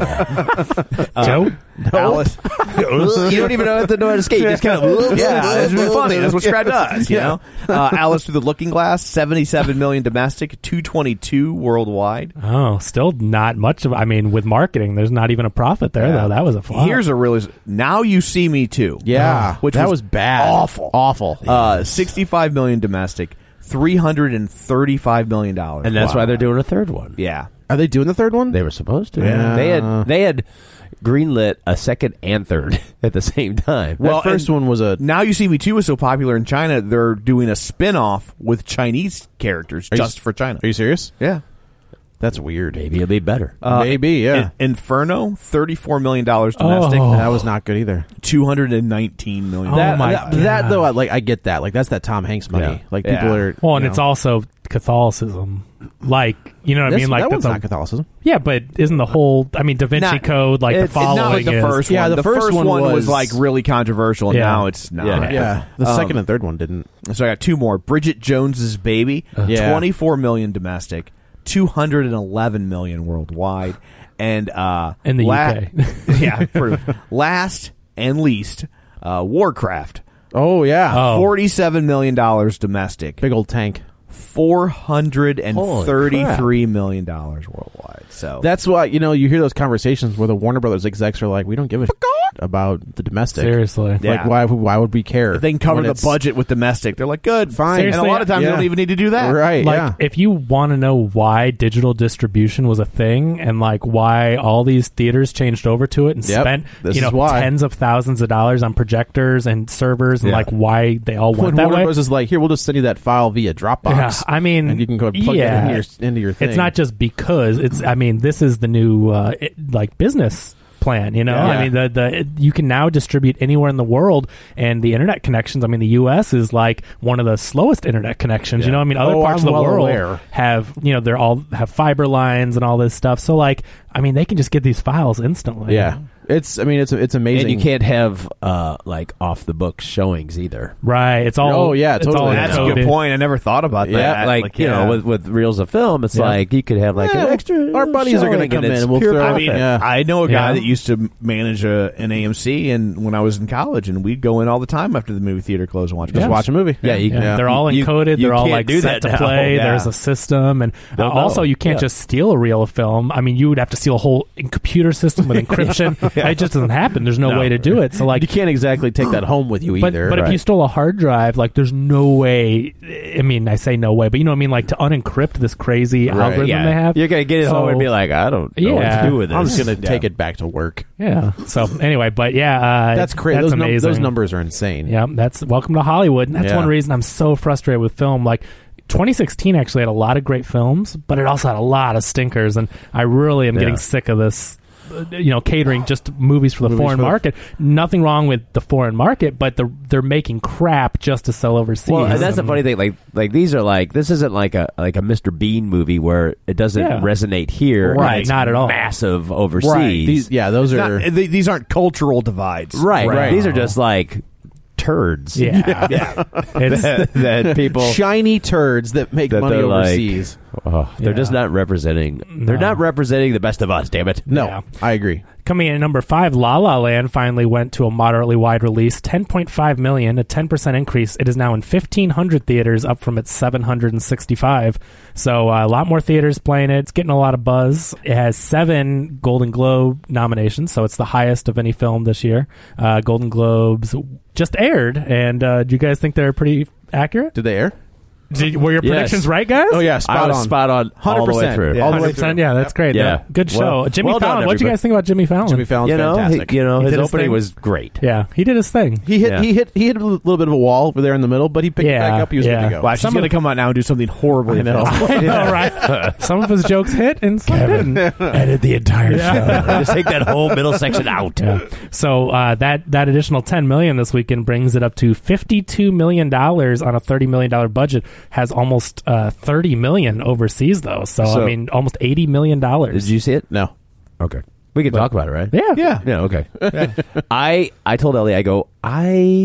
Uh, Joe? Alice. you don't even know how to know how to skate. You just kind of Yeah, it's really funny. That's what Scrat does, you know? Uh, Alice Through the Looking Glass, seventy-seven million domestic, two twenty-two worldwide. Oh, still not much of. I mean, with marketing, there's not even a profit there Yeah. though. That was a flop. Here's a really Now You See Me Too. Yeah, which that was, was bad, awful, awful. Uh, sixty-five million domestic, three hundred thirty-five million dollars, and that's wow. why they're doing a third one. Yeah, Are they doing the third one? They were supposed to. Yeah. They had they had greenlit a second and third at the same time. Well, that first one was a. Now You See Me Too is so popular in China, they're doing a spin-off with Chinese characters Are you- just for China. Are you serious? Yeah. That's weird. Maybe it'll be better. Uh, Maybe, yeah. In- Inferno, thirty-four million dollars domestic. Oh. That was not good either. two hundred nineteen million dollars. Oh that, my that, God. that though, I, like I get that. Like that's that Tom Hanks money. Yeah. Like people Yeah. are. Well, and you it's know. also Catholicism. Like, you know what I This- mean? Like that one's that's not a, Catholicism. yeah, but isn't the whole? I mean, Da Vinci Not- Code, like the It's following not like the is- first Yeah, one. the The, first first, one one was, was- like really controversial, and Yeah. now it's not. Yeah. Yeah, the Um, second and third one didn't. So I got two more. Bridget Jones's Baby, Yeah. twenty-four million domestic, two hundred eleven million worldwide, and uh, In the U K. yeah, pretty much. Last and least, uh, Warcraft, Oh yeah, Oh. forty-seven million dollars domestic, big old tank. four hundred thirty-three million dollars worldwide. So That's why you know you hear those conversations where the Warner Brothers execs are like, we don't give a shit about the domestic. Seriously. Like Yeah. why? Why would we care? if they can cover when the it's- budget with domestic, they're like, good, Fine. And a Seriously, lot of times yeah. they don't even need to do that. Right? Like, yeah. if you want to know why digital distribution was a thing and like why all these theaters changed over to it and Yep, spent this you know is why. tens of thousands of dollars on projectors and servers and Yeah. like why they all When went that Warner way. Bros is like, here, we'll just send you that file via Dropbox. Yeah, I mean, and you can go and plug yeah. it into your, into your thing. It's not just because it's. I mean, this is the new uh, it, like business plan. You know, Yeah. I mean, the the it, you can now distribute anywhere in the world, and the internet connections. I mean, the U S is like one of the slowest internet connections. You know, I mean, other Oh, parts I'm of the well world aware. have you know they're all have fiber lines and all this stuff. So like, I mean, they can just get these files instantly. Yeah, it's. I mean, it's it's amazing. And you can't have uh, like off the books showings either. Right. It's all. Oh, yeah, it's totally. all That's a encoded. good point. I never thought about Yeah, that. like, you yeah. know, with, with reels of film, it's Yeah. like you could have like Yeah, an extra. our buddies are gonna showing, come and in it's and we'll pure throw- I profit. mean, Yeah. I know a guy Yeah. that used to manage a, an A M C, and when I was in college, and we'd go in all the time after the movie theater closed and watch. just movies. watch a movie. Yeah, you- Yeah, Yeah. they're all You- encoded. you they're all can't like do set that to now. play. Yeah. There's a system, and uh, Don't know. also you can't Yeah. just steal a reel of film. I mean, you would have to steal a whole in- computer system with encryption. It just doesn't happen. There's no, No. way to do it. So like, you can't exactly take that home with you but either. but if right? you stole a hard drive, like there's no way. I mean, I say no way, but you know what I mean. Like to unencrypt this crazy Right. algorithm Yeah, they have. you're gonna get it So- home and be like, I don't know Yeah. what to do with this. I'm just gonna Yeah. take it back to work. Yeah. So anyway, but yeah, uh, That's crazy. That's Those, num- amazing. those numbers are insane. Yeah, that's welcome to Hollywood. And that's Yeah. one reason I'm so frustrated with film. Like twenty sixteen actually had a lot of great films, but it also had a lot of stinkers, and I really am Yeah. getting sick of this. uh, You know, catering just movies for the Movies foreign for the- market. Nothing wrong with the foreign market, but they're they're making crap just to sell overseas. Well, and that's the And- funny thing. Like, like these are like this isn't like a like a Mister Bean movie where it doesn't Yeah. resonate here, and Right, it's not at all. massive overseas. Right. These, yeah, those It's are. not- th- these aren't cultural divides, right, Right. These are just like turds. Yeah, Yeah. It's, that, that people shiny turds that make that money they're like- overseas. oh, they're Yeah. just not representing. They're No. not representing the best of us. Damn it! No, Yeah. I agree. Coming in at number five, La La Land finally went to a moderately wide release, ten point five million, a ten percent increase. It is now in fifteen hundred theaters, up from its seven hundred sixty-five. So uh, a lot more theaters playing it. It's getting a lot of buzz. It has seven Golden Globe nominations, so it's the highest of any film this year. Uh, Golden Globes just aired, and uh, do you guys think they're pretty accurate? Did they air? Did, were your Yes. predictions right, guys? Oh yeah, I spot was on. spot on, all the way one hundred percent. through. All the way one hundred through. percent. Yeah, that's great. Yeah. Yeah. Good show. Well- Jimmy well done, Fallon. What do you everybody. guys think about Jimmy Fallon? Jimmy Fallon's You know, fantastic. he, you know, He his did his opening thing. was great. Yeah, he did his thing. He hit. Yeah. He hit. He hit a little bit of a wall over there in the middle, but he picked Yeah, it back up. He was yeah. good to go. Wow, she's Some going to of- come out now and do something horribly. I know. I know, right? Some of his jokes hit and some didn't. Edit the entire Yeah. show. Just take that whole middle section out. Yeah. So uh, that that additional ten million this weekend brings it up to fifty-two million dollars on a thirty million dollar budget. Has almost uh, thirty million overseas though. So, So- I mean, almost eighty million dollars. Did you see it? No. Okay. We can talk about it, right? Yeah. Yeah. Yeah, okay. I I told Ellie, I go, I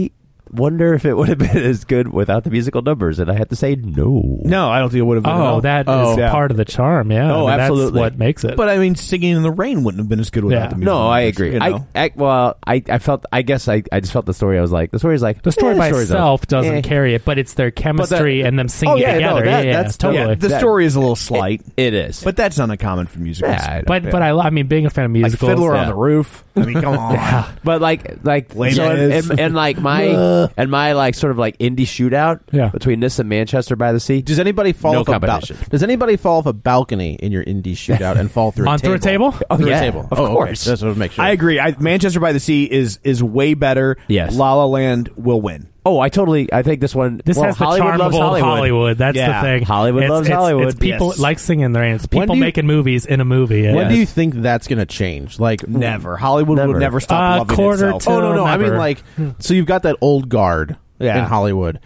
wonder if it would have been as good without the musical numbers, and I had to say no. No, I don't think it would have been. at Oh, all. that oh, is yeah. part of the charm. Yeah. Oh, I mean, absolutely. That's what makes it. But I mean, Singing in the Rain wouldn't have been as good without Yeah. the musical No, numbers, I agree. you know? I, I well, I, I felt. I guess I, I just felt the story. I was like, the story's like the story eh, by story's itself up. doesn't Eh. carry it, but it's their chemistry and them singing Oh, yeah, no, together. that- yeah, yeah, that's totally. Yeah, the That- story is a little slight. It is, But that's not uncommon for musicals. Yeah, I know. But but I, lo- I mean, being a fan of like musicals, Fiddler yeah. on the Roof. I mean, come on. But like, like, Les so and, Mis. and, and like my and my like sort of like indie shootout Yeah. between this and Manchester by the Sea. Does anybody fall No off a bal- competition. Does anybody fall off a balcony in your indie shootout and fall through a onto table? a table. Oh, Through yeah, a table. of oh, okay. course. That's what I make sure. I agree. I, Manchester by the Sea is is way better. Yes. La La Land will win. Oh, I totally. I think this one. This well, has the Hollywood charm loves of old Hollywood. Hollywood. That's Yeah. the thing. Hollywood It's- loves it's, Hollywood. It's people Yes. like singing in the rain. It's When people do you- making movies in a movie. When Yes. do you think that's going to change? Like Never. Hollywood Never. would never stop Uh, loving quarter itself. to- Oh no, no. I mean, Never. like, so you've got that old guard Yeah. in Hollywood.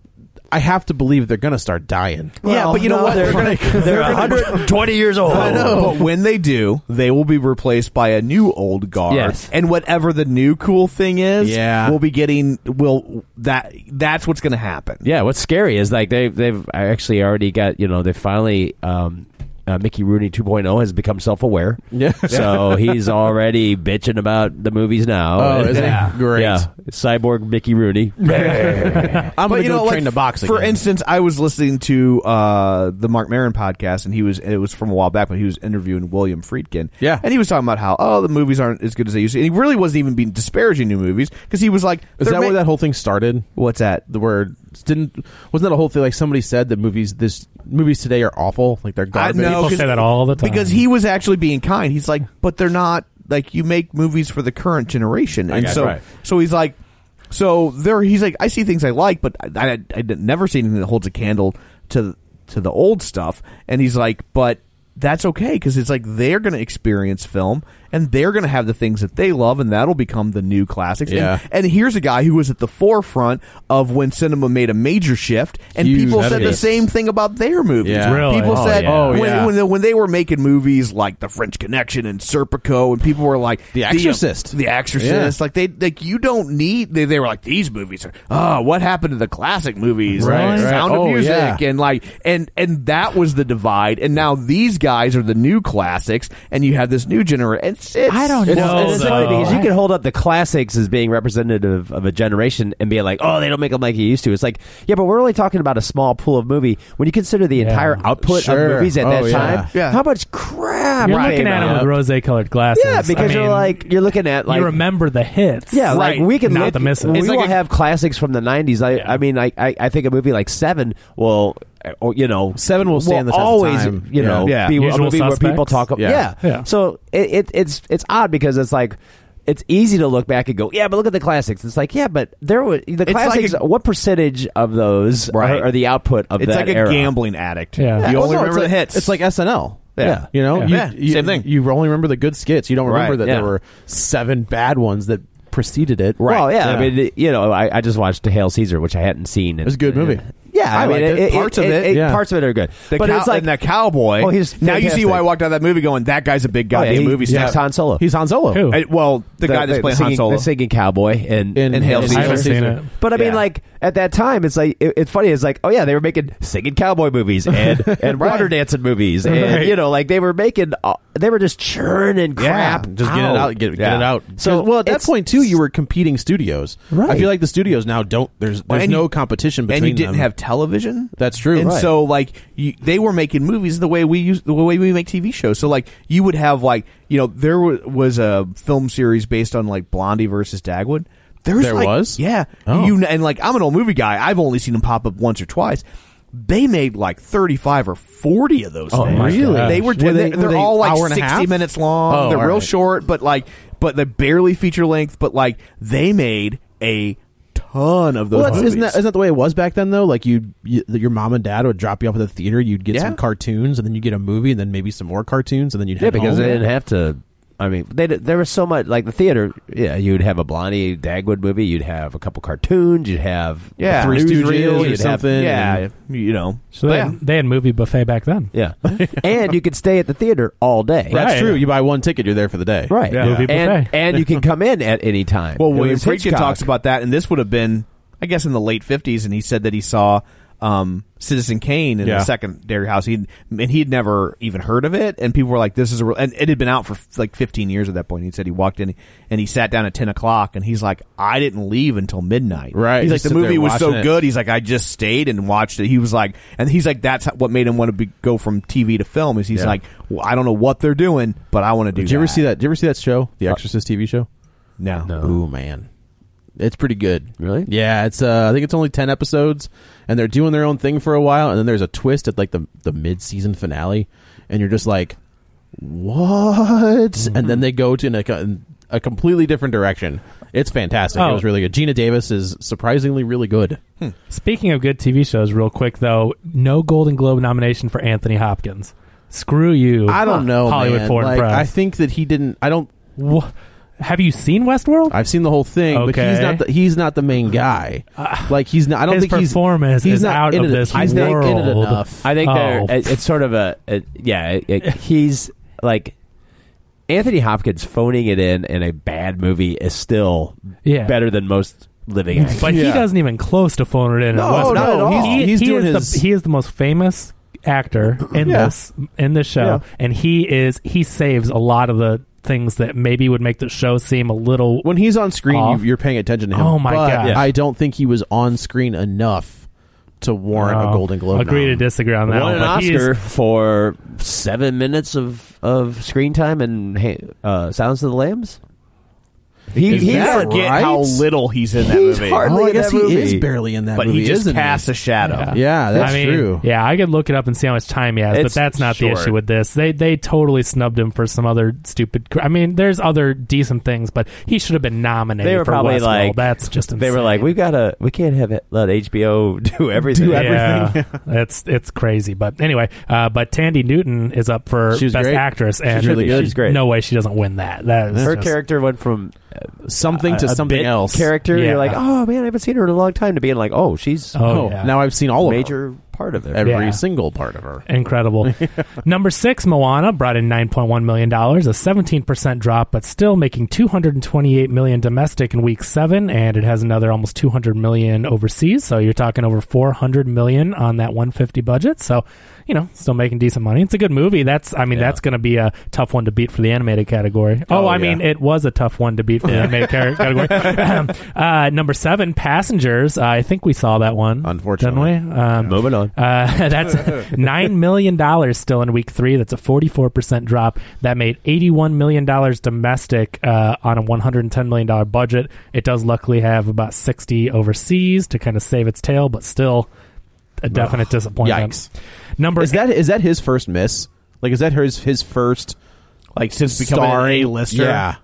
I have to believe they're going to start dying. Yeah, but you know no, what? They're, They're gonna, they're one hundred twenty years old. I know. But when they do, they will be replaced by a new old guard. Yes. And whatever the new cool thing is, Yeah. we'll be getting will that that's what's going to happen. Yeah, what's scary is like they've they've actually already got you know they finally um, uh, Mickey Rooney two point oh has become self aware. Yeah. So he's already bitching about the movies now. Oh, And- isn't he? yeah. Great. Yeah, cyborg Mickey Rooney. I'm going But to you go know, train like, to box for again. instance, I was listening to uh, the Mark Maron podcast, and he was it was from a while back, but he was interviewing William Friedkin. Yeah. and he was talking about how oh the movies aren't as good as they used to. And he really wasn't even being disparaging new movies because he was like, Is they're that ma- where that whole thing started? what's that? The word didn't wasn't that a whole thing? Like somebody said that movies this movies today are awful. Like they're garbage. know, People 'cause- say that all the time. Because he was actually being kind. He's like, but they're not like you make movies for the current generation, and guess so right. so he's like, so there he's like, I see things I like, but I, I I never see anything that holds a candle to to the old stuff. And he's like, but that's okay because it's like they're going to experience film and they're going to have the things that they love, and that'll become the new classics. Yeah. And, and here's a guy who was at the forefront of when cinema made a major shift, and Huge people said the evidence. same thing about their movies. Yeah. Really? People Oh, said yeah. Oh, when, yeah. when, they, when they were making movies like The French Connection and Serpico, and people were like The Exorcist. The, Exorcist, Yeah. like they like you don't need. They, they were like these movies are. Oh, what happened to the classic movies? Right, like right. Sound of Oh, Music, yeah. and like and and that was the divide. And now these guys are the new classics, and you have this new generation. It's, it's, I don't it's, know, It's though. funny because you can hold up the classics as being representative of a generation and be like, oh, they don't make them like you used to. It's like, yeah, but we're only talking about a small pool of movie. When you consider the Yeah. entire output Sure. of movies at Oh, that yeah. time, Yeah. how much crap You're came looking at out? them with rose-colored glasses. Yeah, because I you're mean, like you're looking at like you remember the hits. yeah, Right. like we can Not look, the misses. We It's will like a- have classics from the nineties. I, I mean, I, I, I think a movie like Seven will, or, you know, Seven will stand the test of always, time. you know, Yeah. be a Usual movie where people Suspects. talk. About, Yeah. yeah. Yeah. So it, it, it's it's odd because it's like. It's easy to look back and go, yeah, but look at the classics. It's like, yeah, but there were the like classics. a- what percentage of those Right. are, are the output of it's that like a era? gambling addict. Yeah. You Well, only no, remember it's the like- hits. It's like S N L. Yeah. You know, Yeah. You, Yeah, you- same thing. You only remember the good skits. You don't remember Right, that yeah. there were seven bad ones that preceded it. Well, yeah, Yeah. I mean, you know, I, I just watched Hail Caesar, which I hadn't seen. It was a good movie. Yeah, I, I mean, liked it. Parts of it, yeah. parts of it are good. The but cow- it's like and that cowboy. Oh, he's now you see fantastic. why I walked out of that movie going, that guy's a big Oh, yeah, goddamn he- movie he's star. next Han Solo. He's Han Solo. Who? Uh, well, the, guy that's playing Han singing, Solo. the singing cowboy, and In and Hail Hail Caesar. I haven't seen it. But I mean, Yeah. like at that time, it's like it, it's funny. It's like, oh yeah, they were making singing cowboy movies and and water dancing movies, and Right. you know, like they were making, uh, they were just churning Yeah, crap. just get it out, get, get Yeah. it out. So well, at that it's- point too, you were competing studios. Right. I feel like the studios now don't. There's there's and no you- competition between and you didn't them. have television. That's true. And Right. so, like, you, they were making movies the way we use the way we make T V shows. So, like, you would have like, you know, there wa- was a film series based on like Blondie versus Dagwood. There's There like, was? yeah. Oh. You and like, I'm an old movie guy. I've only seen them pop up once or twice. They made like thirty-five or forty of those Oh, things. really? They were. Were they, they- they're were they all like hour and a sixty half? minutes long. Oh, they're all real right. short, but like, but they're barely feature length. But like, they made a ton of those. Well, that's, movies. isn't that isn't that the way it was back then though? Like you, you, your mom and dad would drop you off at the theater. You'd get Yeah. some cartoons, and then you get a movie, and then maybe some more cartoons, and then you'd Yeah, head because home. they didn't have to. I mean, they, there was so much like the theater. Yeah, you'd have a Blondie Dagwood movie. You'd have a couple cartoons. You'd have Yeah. a Three newsreel, Stooges or you'd have- something. Yeah, you know. So they, Yeah. had, they had movie buffet back then. Yeah, and you could stay at the theater all day. That's Right. true. You buy one ticket, you're there for the day. Right. Yeah. Movie and buffet. and you can come in at any time. Well, It William was Friedkin Hitchcock. talks about that, and this would have been I guess in the late fifties, and he said that he saw um, Citizen Kane in Yeah. the secondary house. He and he'd never even heard of it, and people were like, "This is a," real, and it had been out for like fifteen years at that point. He said he walked in and he sat down at ten o'clock, and he's like, "I didn't leave until midnight." Right. He's like, Just "The sit there movie was so watching it. good." He's like, "I just stayed and watched it." He was like, and he's like, "That's what made him want to be, go from T V to film." Is he's Yeah. like, well, "I don't know what they're doing, but I want to do." Did you ever that. see that? Did you ever see that show, The Exorcist T V show? No. No. Ooh, man. It's pretty good. Really? Yeah, it's uh I think it's only ten episodes, and they're doing their own thing for a while, and then there's a twist at like the the mid-season finale, and you're just like, what? Mm-hmm. And then they go to like a, a completely different direction. It's fantastic. Oh. It was really good. Gina Davis is surprisingly really good. Speaking of good T V shows, real quick though, no Golden Globe nomination for Anthony Hopkins. Screw you. I don't know, Hollywood man. Foreign Like, Press. I think that he didn't. I don't. Wha- Have you seen Westworld? I've seen the whole thing, but he's Okay. not. The, he's not the main guy. Like he's not. I don't His think he's. performance he's is not out in of it, this he's not in it world. enough. I think Oh. they're it, it's sort of a, a yeah. It, it, he's like Anthony Hopkins phoning it in in a bad movie is still Yeah. better than most living actors. But he Yeah. doesn't even close to phone it in. No, at Westworld. not at all. He, He's he doing is his- the he is the most famous actor in Yeah. this in this show, Yeah. and he is he saves a lot of the things that maybe would make the show seem a little. When he's on screen, Off. you, you're paying attention to him. Oh, my but God. Yeah. I don't think he was on screen enough to warrant Oh, a Golden Globe. Agree to nom. disagree on that won one. an but he Oscar is- for seven minutes of, of screen time and uh, Silence of the Lambs. He, Is he's that Forget right? how little he's in that He's movie. hard- Oh, I Hardly in guess that he movie. is barely in that but movie. he just isn't casts he? a shadow. Yeah. Yeah, that's I mean, true. Yeah, I could look it up and see how much time he has, but It's that's not the short. issue with this. They they totally snubbed him for some other stupid. cr- I mean, there's other decent things, but he should have been nominated. They were for probably Westworld. like That's just insane. They were like, we've got to, we can't have it, let H B O do everything. Yeah, it's it's crazy. But anyway, uh, but Tandy Newton is up for She was best great. actress, and She's really good. She's great. No way she doesn't win that. That is Her just- character went from Something a, to a something bit else. character. Yeah. You're like, oh man, I haven't seen her in a long time. To being like, oh, she's Oh, Oh, yeah. now I've seen all of her. major part of it. Every Yeah. single part of her. Incredible. Number six, Moana brought in nine point one million dollars, a seventeen percent drop, but still making two hundred twenty-eight million dollars domestic in week seven, and it has another almost two hundred million dollars overseas. So you're talking over four hundred million dollars on that one hundred fifty budget. So, you know, still making decent money. It's a good movie. That's, I mean, Yeah. that's going to be a tough one to beat for the animated category. Oh, Oh, I yeah. mean, it was a tough one to beat for the animated ca- category. Um, uh, number seven, Passengers. Uh, I think we saw that one. Unfortunately. Didn't we? Um, Moving on. uh, that's nine million dollars still in week three. That's a forty-four percent drop. That made eighty-one million dollars domestic uh, on a one hundred ten million dollars budget. It does luckily have about sixty overseas to kind of save its tail, but still a definite disappointment. Yikes. Number Is that is that his first miss? Like, is that his his first Like since becoming starring an A-lister. Yeah,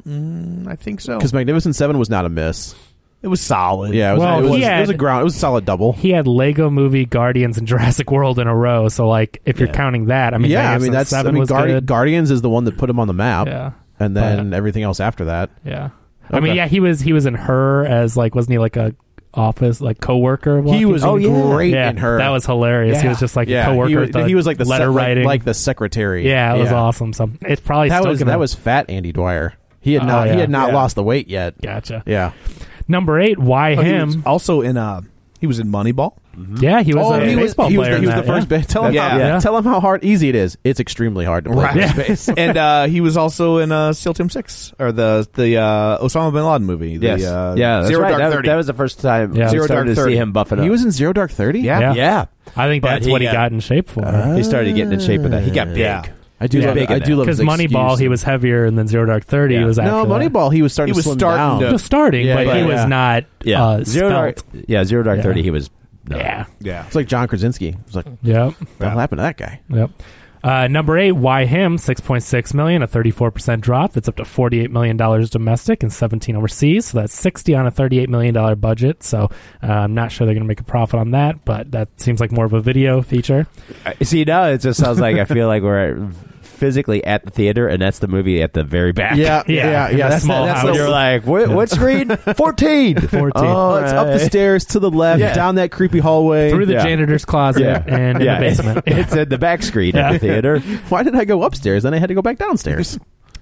Mm, I think so. because Magnificent Seven was not a miss. It was solid. Yeah, it was. Well, it, was he it was a had- ground. It was a solid double. he had Lego Movie, Guardians, and Jurassic World in a row. So, like, if you're Yeah. counting that, I mean, yeah, I Magnificent mean that's. I Seven mean, was Guardi- good. Guardians is the one that put him on the map. Yeah. and then everything else after that. Yeah. I mean, Okay. yeah, he was he was in Her as like wasn't he like a office like coworker? of He Lucky? was Oh, yeah. great yeah, in Her. that was hilarious. He Yeah. was just like yeah, a coworker. He was, at the he was like the letter sec- like- writing, like, the secretary. yeah, it was awesome. So it's probably That still was gonna, that was fat Andy Dwyer. He had Oh, not yeah. he had not Yeah. lost the weight yet. gotcha. Yeah. Number eight, why Oh, he him? was also in uh he was in Moneyball. Yeah, he was oh, a he was, baseball he was player. the, he was in the that, first. yeah. Ba- tell him Yeah. how Yeah. tell him how hard easy it is. It's extremely hard to play Right. first base. and uh, he was also in uh, SEAL Team Six or the the uh, Osama bin Laden movie. The, Yes. uh, yeah, that's Zero right. Dark That, Thirty. that was the first time Yeah. we Zero started Dark to thirty. see him buffing up. He was in Zero Dark Thirty. Yeah. Yeah. yeah. I think But that's he what he got- got in shape for. He started getting in shape with that. He got big. Yeah. I do. Yeah. love, Big in I do love Because his Moneyball, excuse. he was heavier, and then Zero Dark Thirty Yeah. was after no that. Moneyball. He was starting He was to slim starting down. to- Just starting, Yeah, but yeah, he was yeah. not. Yeah. uh, Zero Dark. svelte. Yeah, Zero Dark Yeah. Thirty. He was. No. Yeah. Yeah. It's like John Krasinski. It was like, Yep. what happened to that guy? Yep. Uh, number eight, why him? Six point six million, a thirty-four percent drop. That's up to forty-eight million dollars domestic and seventeen overseas. So that's sixty on a thirty-eight million dollar budget. So uh, I'm not sure they're going to make a profit on that, but that seems like more of a video feature. I- See, now it just sounds like I feel like we're physically at the theater, and that's the movie at the very back. Yeah, Yeah, yeah, in yeah. a That's, small that's house. And the- you're like, what, what screen? fourteen. fourteen. Oh, it's up the Alright. stairs to the left, Yeah. down that creepy hallway. Through the Yeah. janitor's closet Yeah. and in Yeah. the basement. It's at the back screen Yeah. at the theater. Why did I go upstairs? Then I had to go back downstairs.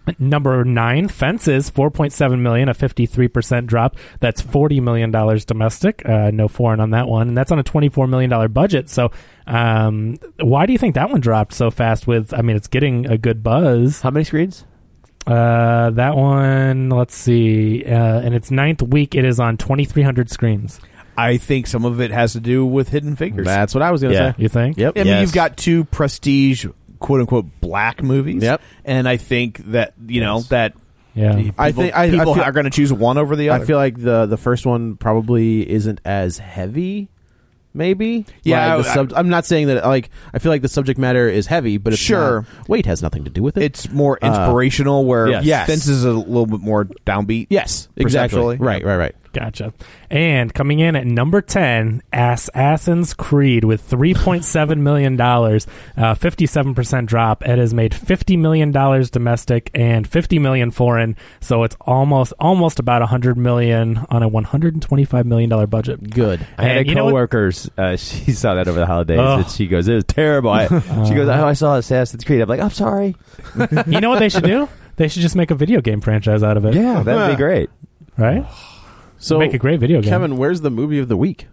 Number nine, Fences, four point seven million dollars, a fifty-three percent drop. That's forty million dollars domestic. Uh, no foreign on that one. And that's on a twenty-four million dollars budget. So um, why do you think that one dropped so fast with, I mean, it's getting a good buzz. How many screens? Uh, that one, let's see. Uh, in its ninth week, it is on twenty-three hundred screens. I think some of it has to do with Hidden Figures. That's what I was going to Yeah. say. You think? Yep. I mean, Yes. you've got two prestige, quote unquote, black movies. Yep. And I think that you know that Yeah. people, I think- I- I people feel- are going to choose one over the other. I feel like the the first one probably isn't as heavy. Maybe, Yeah, Like the I- sub- I'm not saying that. Like, I feel like the subject matter is heavy, but it's Sure. not- weight has nothing to do with it. it's more Uh, inspirational. where yes. Yes. Fence is a little bit more downbeat. yes, exactly. perceptually. Right, right, right. Gotcha. And coming in at number ten, Assassin's Creed with three point seven million dollars, uh, fifty-seven percent drop. It has made fifty million dollars domestic and fifty million dollars foreign. So it's almost almost about one hundred million dollars on a one hundred twenty-five million dollars budget. Good. I had And a you know what- coworkers. Uh, she saw that over the holidays, Ugh. and she goes, "It was terrible." I, she goes, "Oh, I saw Assassin's Creed." I'm like, "I'm sorry." You know what they should do? They should just make a video game franchise out of it. Yeah, that'd be great. Right? So, Make a great video game. Kevin, where's the movie of the week?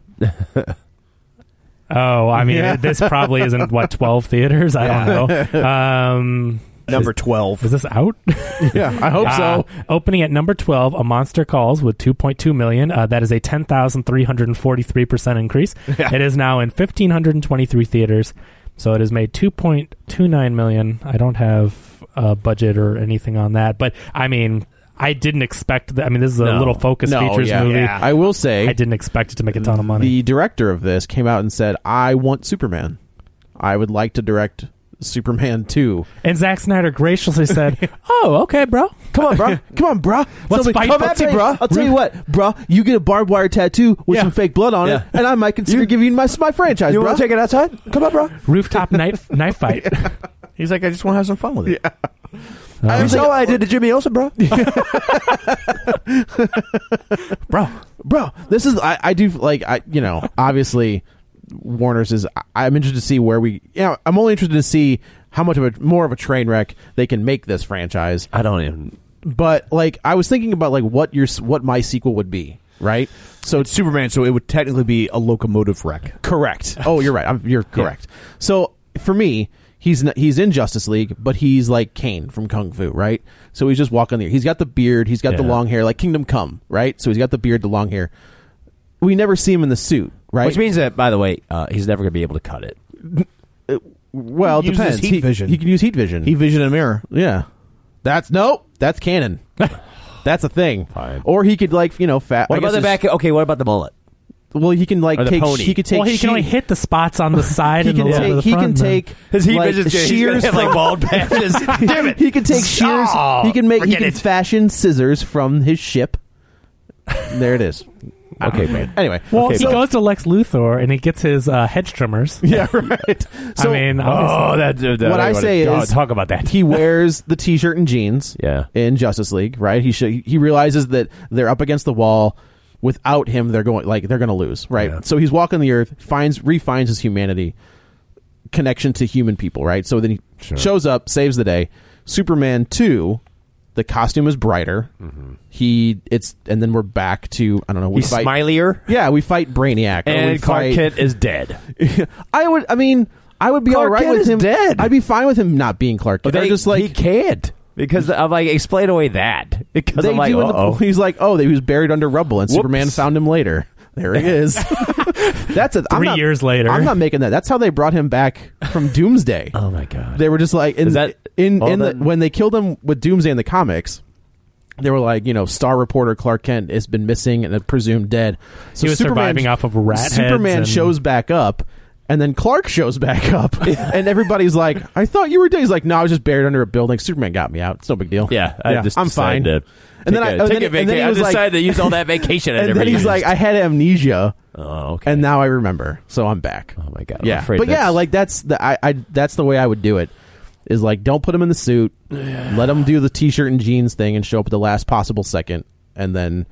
Oh, I mean, this probably isn't, what, twelve theaters? I don't know. Um, Number twelve. is this out? Yeah, I hope so. Uh, opening at number twelve, A Monster Calls with two point two million dollars. Uh, that is a ten thousand three hundred forty-three percent increase. Yeah. It is now in one thousand five hundred twenty-three theaters. So it has made two point two nine million dollars. I don't have a budget or anything on that. But, I mean, I didn't expect that. I mean, this is a No. little Focus No, Features yeah, movie. yeah. I will say, I didn't expect it to make a ton of money. the director of this came out and said, "I want Superman. I would like to direct Superman two." And Zack Snyder graciously said, "Oh, okay, bro. Come on, bro. Come on, bro. Let's Somebody- fight come footsie, at me, bro. I'll tell you what, bro. You get a barbed wire tattoo with Yeah. some fake blood on Yeah. it, and I might consider giving you my my franchise, You bro. want to take it outside? Come on, bro. Rooftop knife knife fight." He's like, I just want to have some fun with it. You saw what I did to Jimmy Olsen, bro. bro, bro. This is I, I do like I you know obviously Warner's is I, I'm interested to see where we you know I'm only interested to see how much of a more of a train wreck they can make this franchise. I don't even. But like I was thinking about like what your what my sequel would be, right? So it's Superman, so it would technically be a locomotive wreck. Correct. Oh, you're right. I'm, you're correct. So for me, he's not, he's in Justice League, but he's like Kane from Kung Fu, right? So he's just walking there. He's got the beard. He's got the Yeah. long hair, like Kingdom Come, right? So he's got the beard, the long hair. We never see him in the suit, right? Which means that, by the way, uh, he's never going to be able to cut it. well, it He uses depends. heat he, vision. He can use heat vision. He vision a mirror. yeah. That's nope. That's canon. That's a thing. Fine. Or he could like you know fat. What I about guess the it's- back? Okay, what about the mullet? Well, he can like Or the take. pony. He could take. Well, he she- can only hit the spots on the side He and can the, take. the He front, can then. take. His heat like, vision's gonna- he's shears gonna hit, like, from- bald patches. Damn it. He can take shears. Oh, he can make. He forget can it. fashion scissors from his ship. There it is. Okay, man. Anyway, Well, okay, he so- goes to Lex Luthor and he gets his uh, hedge trimmers. Yeah, right. So, I mean, Oh, obviously- that. that what I say oh, is, talk about that. he wears the t-shirt and jeans. Yeah. In Justice League, right? He should, he realizes that they're up against the wall. Without him, they're going like they're going to lose, right? Yeah. So he's walking the earth, finds refines his humanity, connection to human people, right? So then he Sure. shows up, saves the day. Superman two, the costume is brighter. Mm-hmm. He it's and then we're back to I don't know. We He's fight, smilier. Yeah, we fight Brainiac, or we And Clark fight- Kent is dead. I would. I mean, I would be Clark all right Kent with is him. dead. I'd be fine with him not being Clark Kent. But Or they, just like he can't. Because I'm like, explain away that. Because they I'm like, do in the- uh-oh. he's like, oh, he was buried under rubble, and Whoops. Superman found him later. There he is. That's a I'm Three not- years later. I'm not making that. That's how they brought him back from Doomsday. Oh, my God. They were just like in Is that in, all in the, that- when they killed him with Doomsday in the comics. They were like, you know, star reporter Clark Kent has been missing and presumed dead. So He was surviving off of rat heads Superman and- shows back up, and then Clark shows back up, and everybody's like, "I thought you were dead." He's like, "No, I was just buried under a building. Superman got me out. It's no big deal." Yeah, I just I'm fine. decided to And then take I a- and take then, a and then vacation. he I was like, decided to use all that vacation I and never then he's used. like, "I had amnesia, oh, okay. and now I remember, so I'm back." Oh, my God. I'm Yeah, afraid but yeah, that's- like that's the I, I that's the way I would do it. Is like, don't put him in the suit. Let him do the t-shirt and jeans thing and show up at the last possible second, and then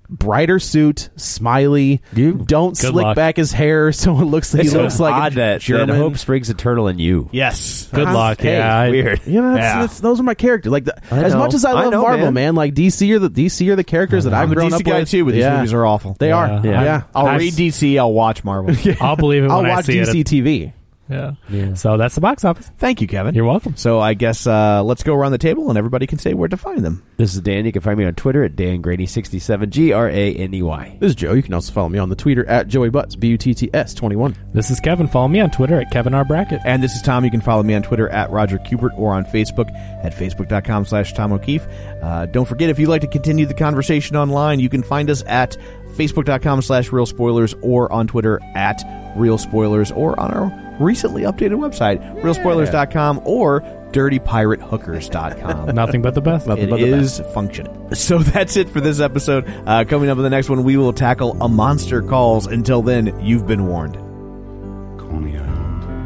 brighter suit, smiley. You don't Good slick luck. back his hair so it looks like It's he looks so like odd a that, German. that hope springs eternal in you. Yes. Good Uh, luck. hey, yeah, I- Weird. You know, that's, Yeah. that's, those are my characters. Like the, I as know. much as I I love know, Marvel, man. man. Like D C are the D C are the characters that I've I'm a grown D C up guy with. too, but these yeah. movies are awful. They Yeah. are. Yeah. Yeah. I'll I- read D C. I'll watch Marvel. I'll believe it I'll when I watch see D C it. T V. Yeah. Yeah. So that's the box office. Thank you, Kevin. You're welcome. So I guess uh, let's go around the table and everybody can say where to find them. This is Dan. You can find me on Twitter at Dan Graney sixty-seven, G R A N E Y. This is Joe. You can also follow me on the Twitter at Joey Butts, B U T T S twenty-one. This is Kevin. Follow me on Twitter at Kevin R. Brackett. And this is Tom. You can follow me on Twitter at Roger Kubert or on Facebook at facebook.com slash Tom O'Keefe. Uh, don't forget, if you'd like to continue the conversation online, you can find us at facebook.com slash Real Spoilers or on Twitter at Real Spoilers or on our recently updated website, real spoilers dot com or dirty pirate hookers dot com. Nothing but the best. Nothing It but the is functioning. So that's it for this episode. Uh, coming up in the next one, we will tackle A Monster Calls. Until then, you've been warned. Coney Island.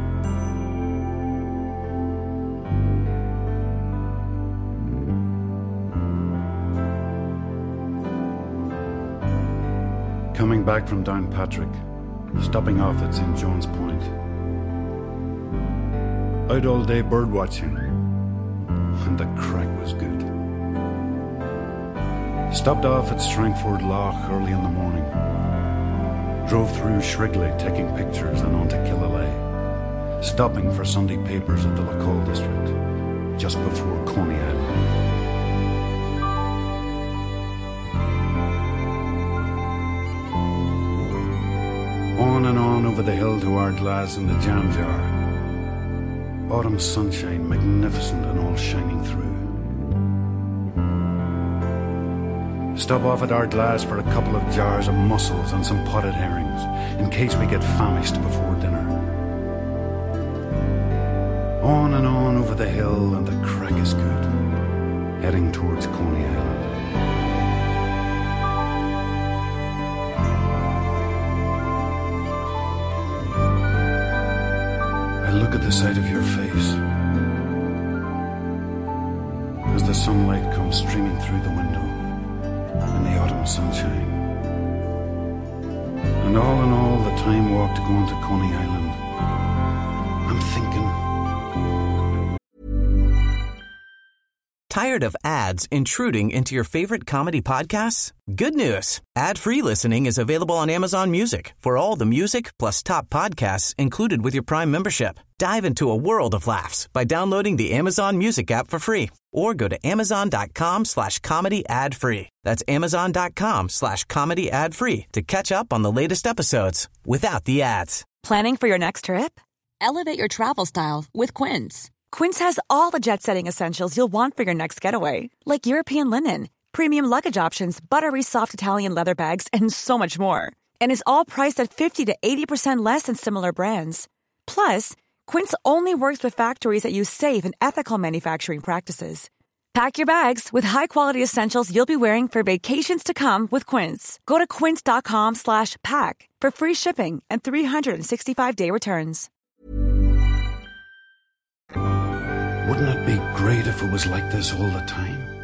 Coming back from Downpatrick, stopping off at Saint John's Point. Out all day bird watching, and the crack was good. Stopped off at Strangford Lough early in the morning. Drove through Shrigley taking pictures and on to Killalay, stopping for Sunday papers at the Lacole district, just before Coney Island. On and on over the hill to Ardglass and the Jam Jar. Autumn sunshine, magnificent and all shining through. Stop off at Ardglass for a couple of jars of mussels and some potted herrings, in case we get famished before dinner. On and on over the hill, and the crack is good, heading towards Coney Island. I look at the sight of your face as the sunlight comes streaming through the window in the autumn sunshine. And all in all, the time walk to going to Coney Island, I'm thinking... Tired of ads intruding into your favorite comedy podcasts? Good news. Ad-free listening is available on Amazon Music for all the music plus top podcasts included with your Prime membership. Dive into a world of laughs by downloading the Amazon Music app for free or go to amazon.com slash comedy ad free. That's amazon.com slash comedy ad free to catch up on the latest episodes without the ads. Planning for your next trip? Elevate your travel style with Quince. Quince has all the jet-setting essentials you'll want for your next getaway, like European linen, premium luggage options, buttery soft Italian leather bags, and so much more. And is all priced at fifty to eighty percent less than similar brands. Plus, Quince only works with factories that use safe and ethical manufacturing practices. Pack your bags with high-quality essentials you'll be wearing for vacations to come with Quince. Go to quince.com slash pack for free shipping and three sixty-five day returns. Wouldn't it be great if it was like this all the time?